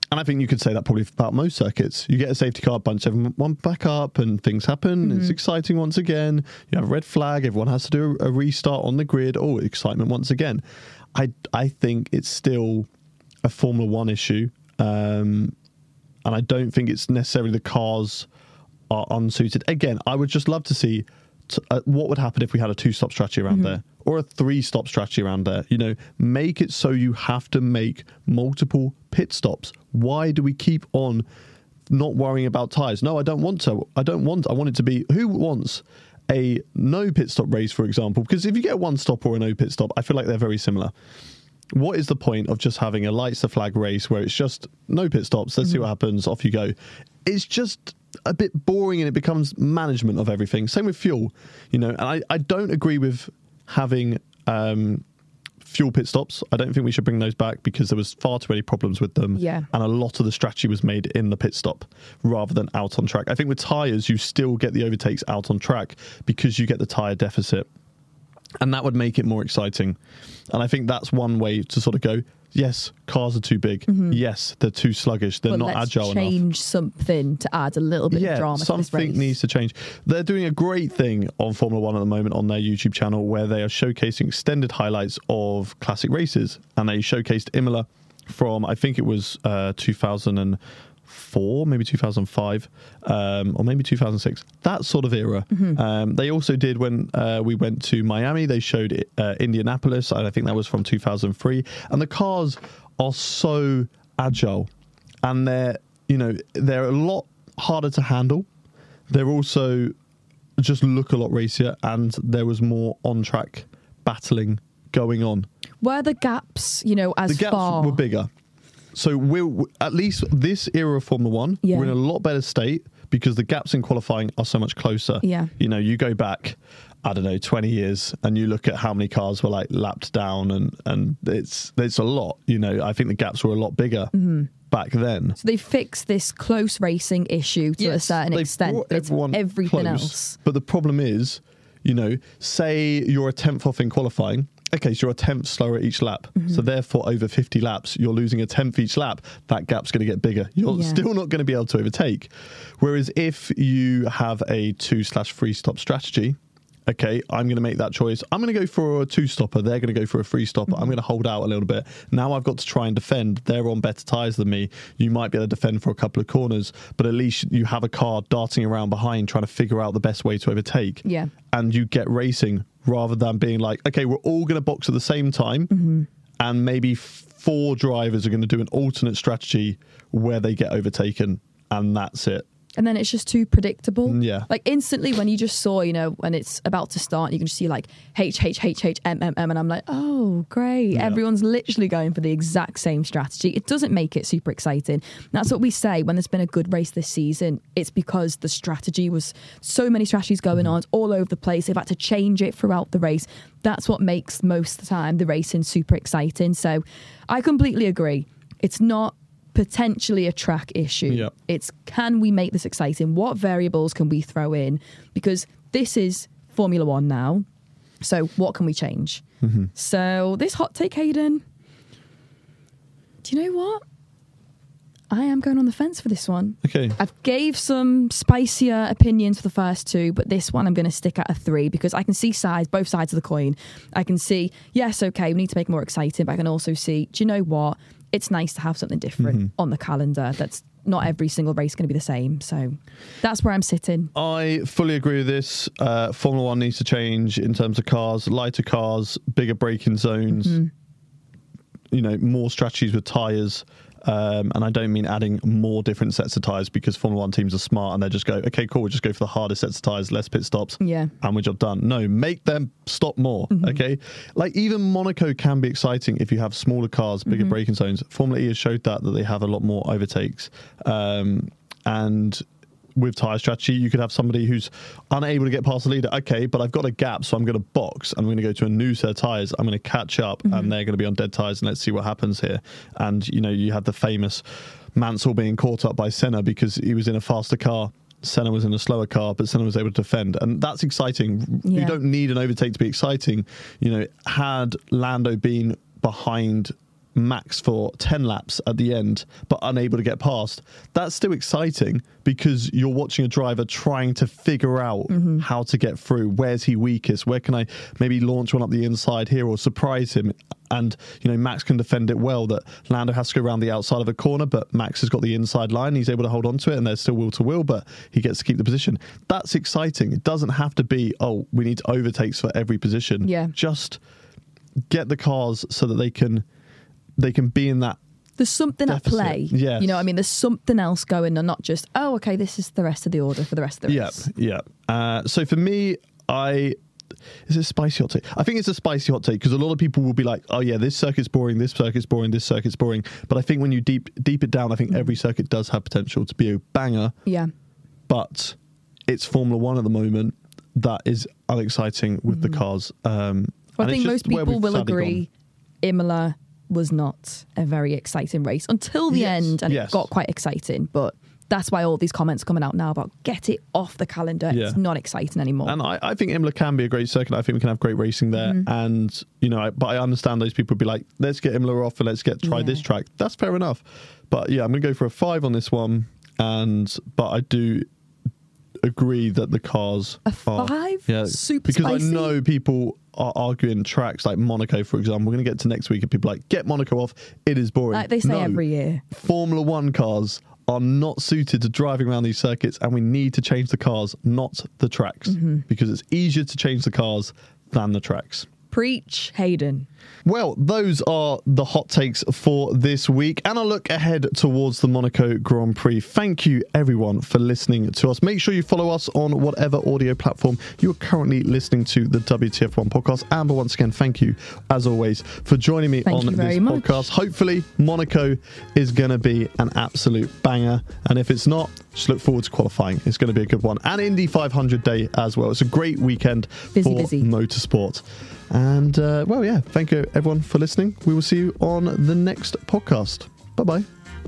And I think you could say that probably about most circuits. You get a safety car, bunch everyone back up, and things happen. Mm-hmm. It's exciting once again. You have a red flag. Everyone has to do a restart on the grid. Oh, excitement once again. I, I think it's still a Formula One issue. Um, and I don't think it's necessarily the cars are unsuited. Again, I would just love to see t- uh, what would happen if we had a two-stop strategy around mm-hmm. there, or a three-stop strategy around there. You know, make it so you have to make multiple pit stops. Why do we keep on not worrying about tyres? No, I don't want to. I don't want. I want it to be. Who wants a no pit stop race, for example? Because if you get a one stop or a no pit stop, I feel like they're very similar. What is the point of just having a lights the flag race where it's just no pit stops? Let's mm-hmm. see what happens. Off you go. It's just a bit boring, and it becomes management of everything. Same with fuel, you know. And I, I don't agree with having um, fuel pit stops. I don't think we should bring those back because there was far too many problems with them. Yeah. And a lot of the strategy was made in the pit stop rather than out on track. I think with tyres, you still get the overtakes out on track because you get the tyre deficit. And that would make it more exciting. And I think that's one way to sort of go, yes, cars are too big. Mm-hmm. Yes, they're too sluggish. They're but not let's agile change enough. something to add a little bit yeah, of drama to something this race. needs to change. They're doing a great thing on Formula One at the moment on their YouTube channel where they are showcasing extended highlights of classic races. And they showcased Imola from, I think it was uh, two thousand four, maybe two thousand five, um, or maybe two thousand six, that sort of era. Mm-hmm. Um, they also did when uh, we went to Miami, they showed uh, Indianapolis, and I think that was from two thousand three. And the cars are so agile, and they're, you know, they're a lot harder to handle. They're also just look a lot racier, and there was more on-track battling going on. Were the gaps, you know, as the gaps far... were bigger. So we're, at least this era of Formula One, yeah. we're in a lot better state because the gaps in qualifying are so much closer. Yeah. You know, you go back, I don't know, twenty years and you look at how many cars were like lapped down, and, and it's, it's a lot. You know, I think the gaps were a lot bigger mm-hmm. back then. So they fixed this close racing issue to yes, a certain extent, but it's everything close. else. But the problem is, you know, say you're a tenth off in qualifying. Okay, so you're a tenth slower each lap. Mm-hmm. So therefore, over fifty laps, you're losing a tenth each lap. That gap's going to get bigger. You're yeah. still not going to be able to overtake. Whereas if you have a two slash three stop strategy, okay, I'm going to make that choice. I'm going to go for a two stopper. They're going to go for a three stopper. Mm-hmm. I'm going to hold out a little bit. Now I've got to try and defend. They're on better tyres than me. You might be able to defend for a couple of corners, but at least you have a car darting around behind trying to figure out the best way to overtake. Yeah. And you get racing rather than being like, okay, we're all going to box at the same time, mm-hmm. and maybe four drivers are going to do an alternate strategy where they get overtaken, and that's it. And then it's just too predictable. Yeah. Like instantly when you just saw, you know, when it's about to start, you can just see like H, H, H, H, M, M, M. And I'm like, oh, great. Yeah. Everyone's literally going for the exact same strategy. It doesn't make it super exciting. That's what we say when there's been a good race this season. It's because the strategy was so many strategies going on all over the place. They've had to change it throughout the race. That's what makes most of the time the racing super exciting. So I completely agree. It's not potentially a track issue. Yep. It's, can we make this exciting? What variables can we throw in? Because this is Formula One now. So what can we change? Mm-hmm. So this hot take, Hayden, do you know what? I am going on the fence for this one. Okay. I've gave some spicier opinions for the first two, but this one I'm going to stick at a three because I can see sides, both sides of the coin. I can see, yes, okay, we need to make it more exciting, but I can also see, do you know what? It's nice to have something different mm-hmm. on the calendar. That's not every single race going to be the same. So that's where I'm sitting. I fully agree with this. Uh, Formula One needs to change in terms of cars, lighter cars, bigger braking zones, mm-hmm. you know, more strategies with tyres. Um, and I don't mean adding more different sets of tyres because Formula One teams are smart and they just go, okay, cool, we'll just go for the hardest sets of tyres, less pit stops, yeah, and we're job done. No, make them stop more, mm-hmm. okay? Like even Monaco can be exciting if you have smaller cars, bigger mm-hmm. braking zones. Formula E has showed that, that they have a lot more overtakes. Um, and with tyre strategy, you could have somebody who's unable to get past the leader. Okay, but I've got a gap, so I'm going to box. I'm going to go to a new set of tyres. I'm going to catch up, mm-hmm. and they're going to be on dead tyres, and let's see what happens here. And, you know, you had the famous Mansell being caught up by Senna because he was in a faster car. Senna was in a slower car, but Senna was able to defend. And that's exciting. Yeah. You don't need an overtake to be exciting. You know, had Lando been behind Max for ten laps at the end, but unable to get past. That's still exciting because you're watching a driver trying to figure out mm-hmm. how to get through. Where's he weakest? Where can I maybe launch one up the inside here or surprise him? And, you know, Max can defend it well, that Lando has to go around the outside of a corner, but Max has got the inside line. He's able to hold on to it, and there's still wheel to wheel, but he gets to keep the position. That's exciting. It doesn't have to be, oh, we need overtakes for every position. Yeah. Just get the cars so that they can they can be in that There's something deficit. At play. Yes. You know what I mean? There's something else going on, not just, oh, okay, this is the rest of the order for the rest of the race. Yeah, yeah. Uh, so for me, I... Is it a spicy hot take? I think it's a spicy hot take because a lot of people will be like, oh yeah, this circuit's boring, this circuit's boring, this circuit's boring. But I think when you deep deep it down, I think every circuit does have potential to be a banger. Yeah. But it's Formula One at the moment that is unexciting with mm-hmm. the cars. Um, well, I think most people will agree gone. Imola was not a very exciting race until the yes. end, and yes. it got quite exciting. But that's why all these comments are coming out now about get it off the calendar. Yeah. It's not exciting anymore. And I, I think Imola can be a great circuit. I think we can have great racing there. Mm-hmm. And, you know, I, but I understand those people would be like, let's get Imola off and let's get try yeah. this track. That's fair enough. But yeah, I'm going to go for a five on this one. And, but I do agree that the cars a five? Are, yeah, super because spicy. I know people are arguing tracks like Monaco, for example. We're going to get to next week and people are like, get Monaco off. It is boring. Like they say no, every year. Formula One cars are not suited to driving around these circuits, and we need to change the cars, not the tracks, mm-hmm. because it's easier to change the cars than the tracks. Preach, Hayden. Well, those are the hot takes for this week, and a look ahead towards the Monaco Grand Prix. Thank you, everyone, for listening to us. Make sure you follow us on whatever audio platform you are currently listening to the W T F one podcast. Amber, once again, thank you, as always, for joining me thank on this podcast. Hopefully, Monaco is going to be an absolute banger, and if it's not, just look forward to qualifying. It's going to be a good one. And Indy five hundred Day as well. It's a great weekend busy, for busy. motorsport. And, uh, well, yeah, thank you, everyone, for listening. We will see you on the next podcast. Bye-bye.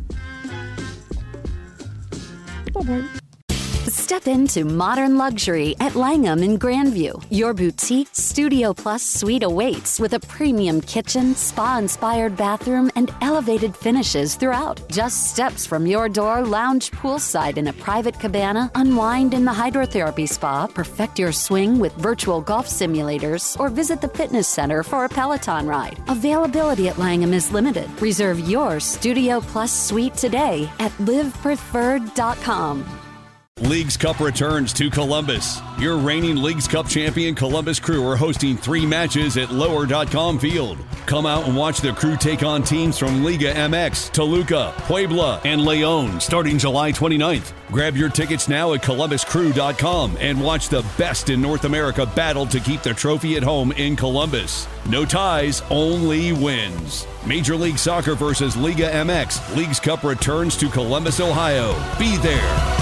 Bye-bye. Step into modern luxury at Langham in Grandview. Your boutique Studio Plus suite awaits with a premium kitchen, spa-inspired bathroom, and elevated finishes throughout. Just steps from your door, lounge poolside in a private cabana, unwind in the hydrotherapy spa, perfect your swing with virtual golf simulators, or visit the fitness center for a Peloton ride. Availability at Langham is limited. Reserve your Studio Plus suite today at live preferred dot com. Leagues Cup returns to Columbus. Your reigning Leagues Cup champion Columbus Crew are hosting three matches at lower dot com field. Come out and watch the Crew take on teams from Liga M X, Toluca, Puebla, and Leon starting July twenty-ninth. Grab your tickets now at columbus crew dot com and watch the best in North America battle to keep the trophy at home in Columbus. No ties, only wins. Major League Soccer versus Liga M X. Leagues Cup returns to Columbus, Ohio. Be there.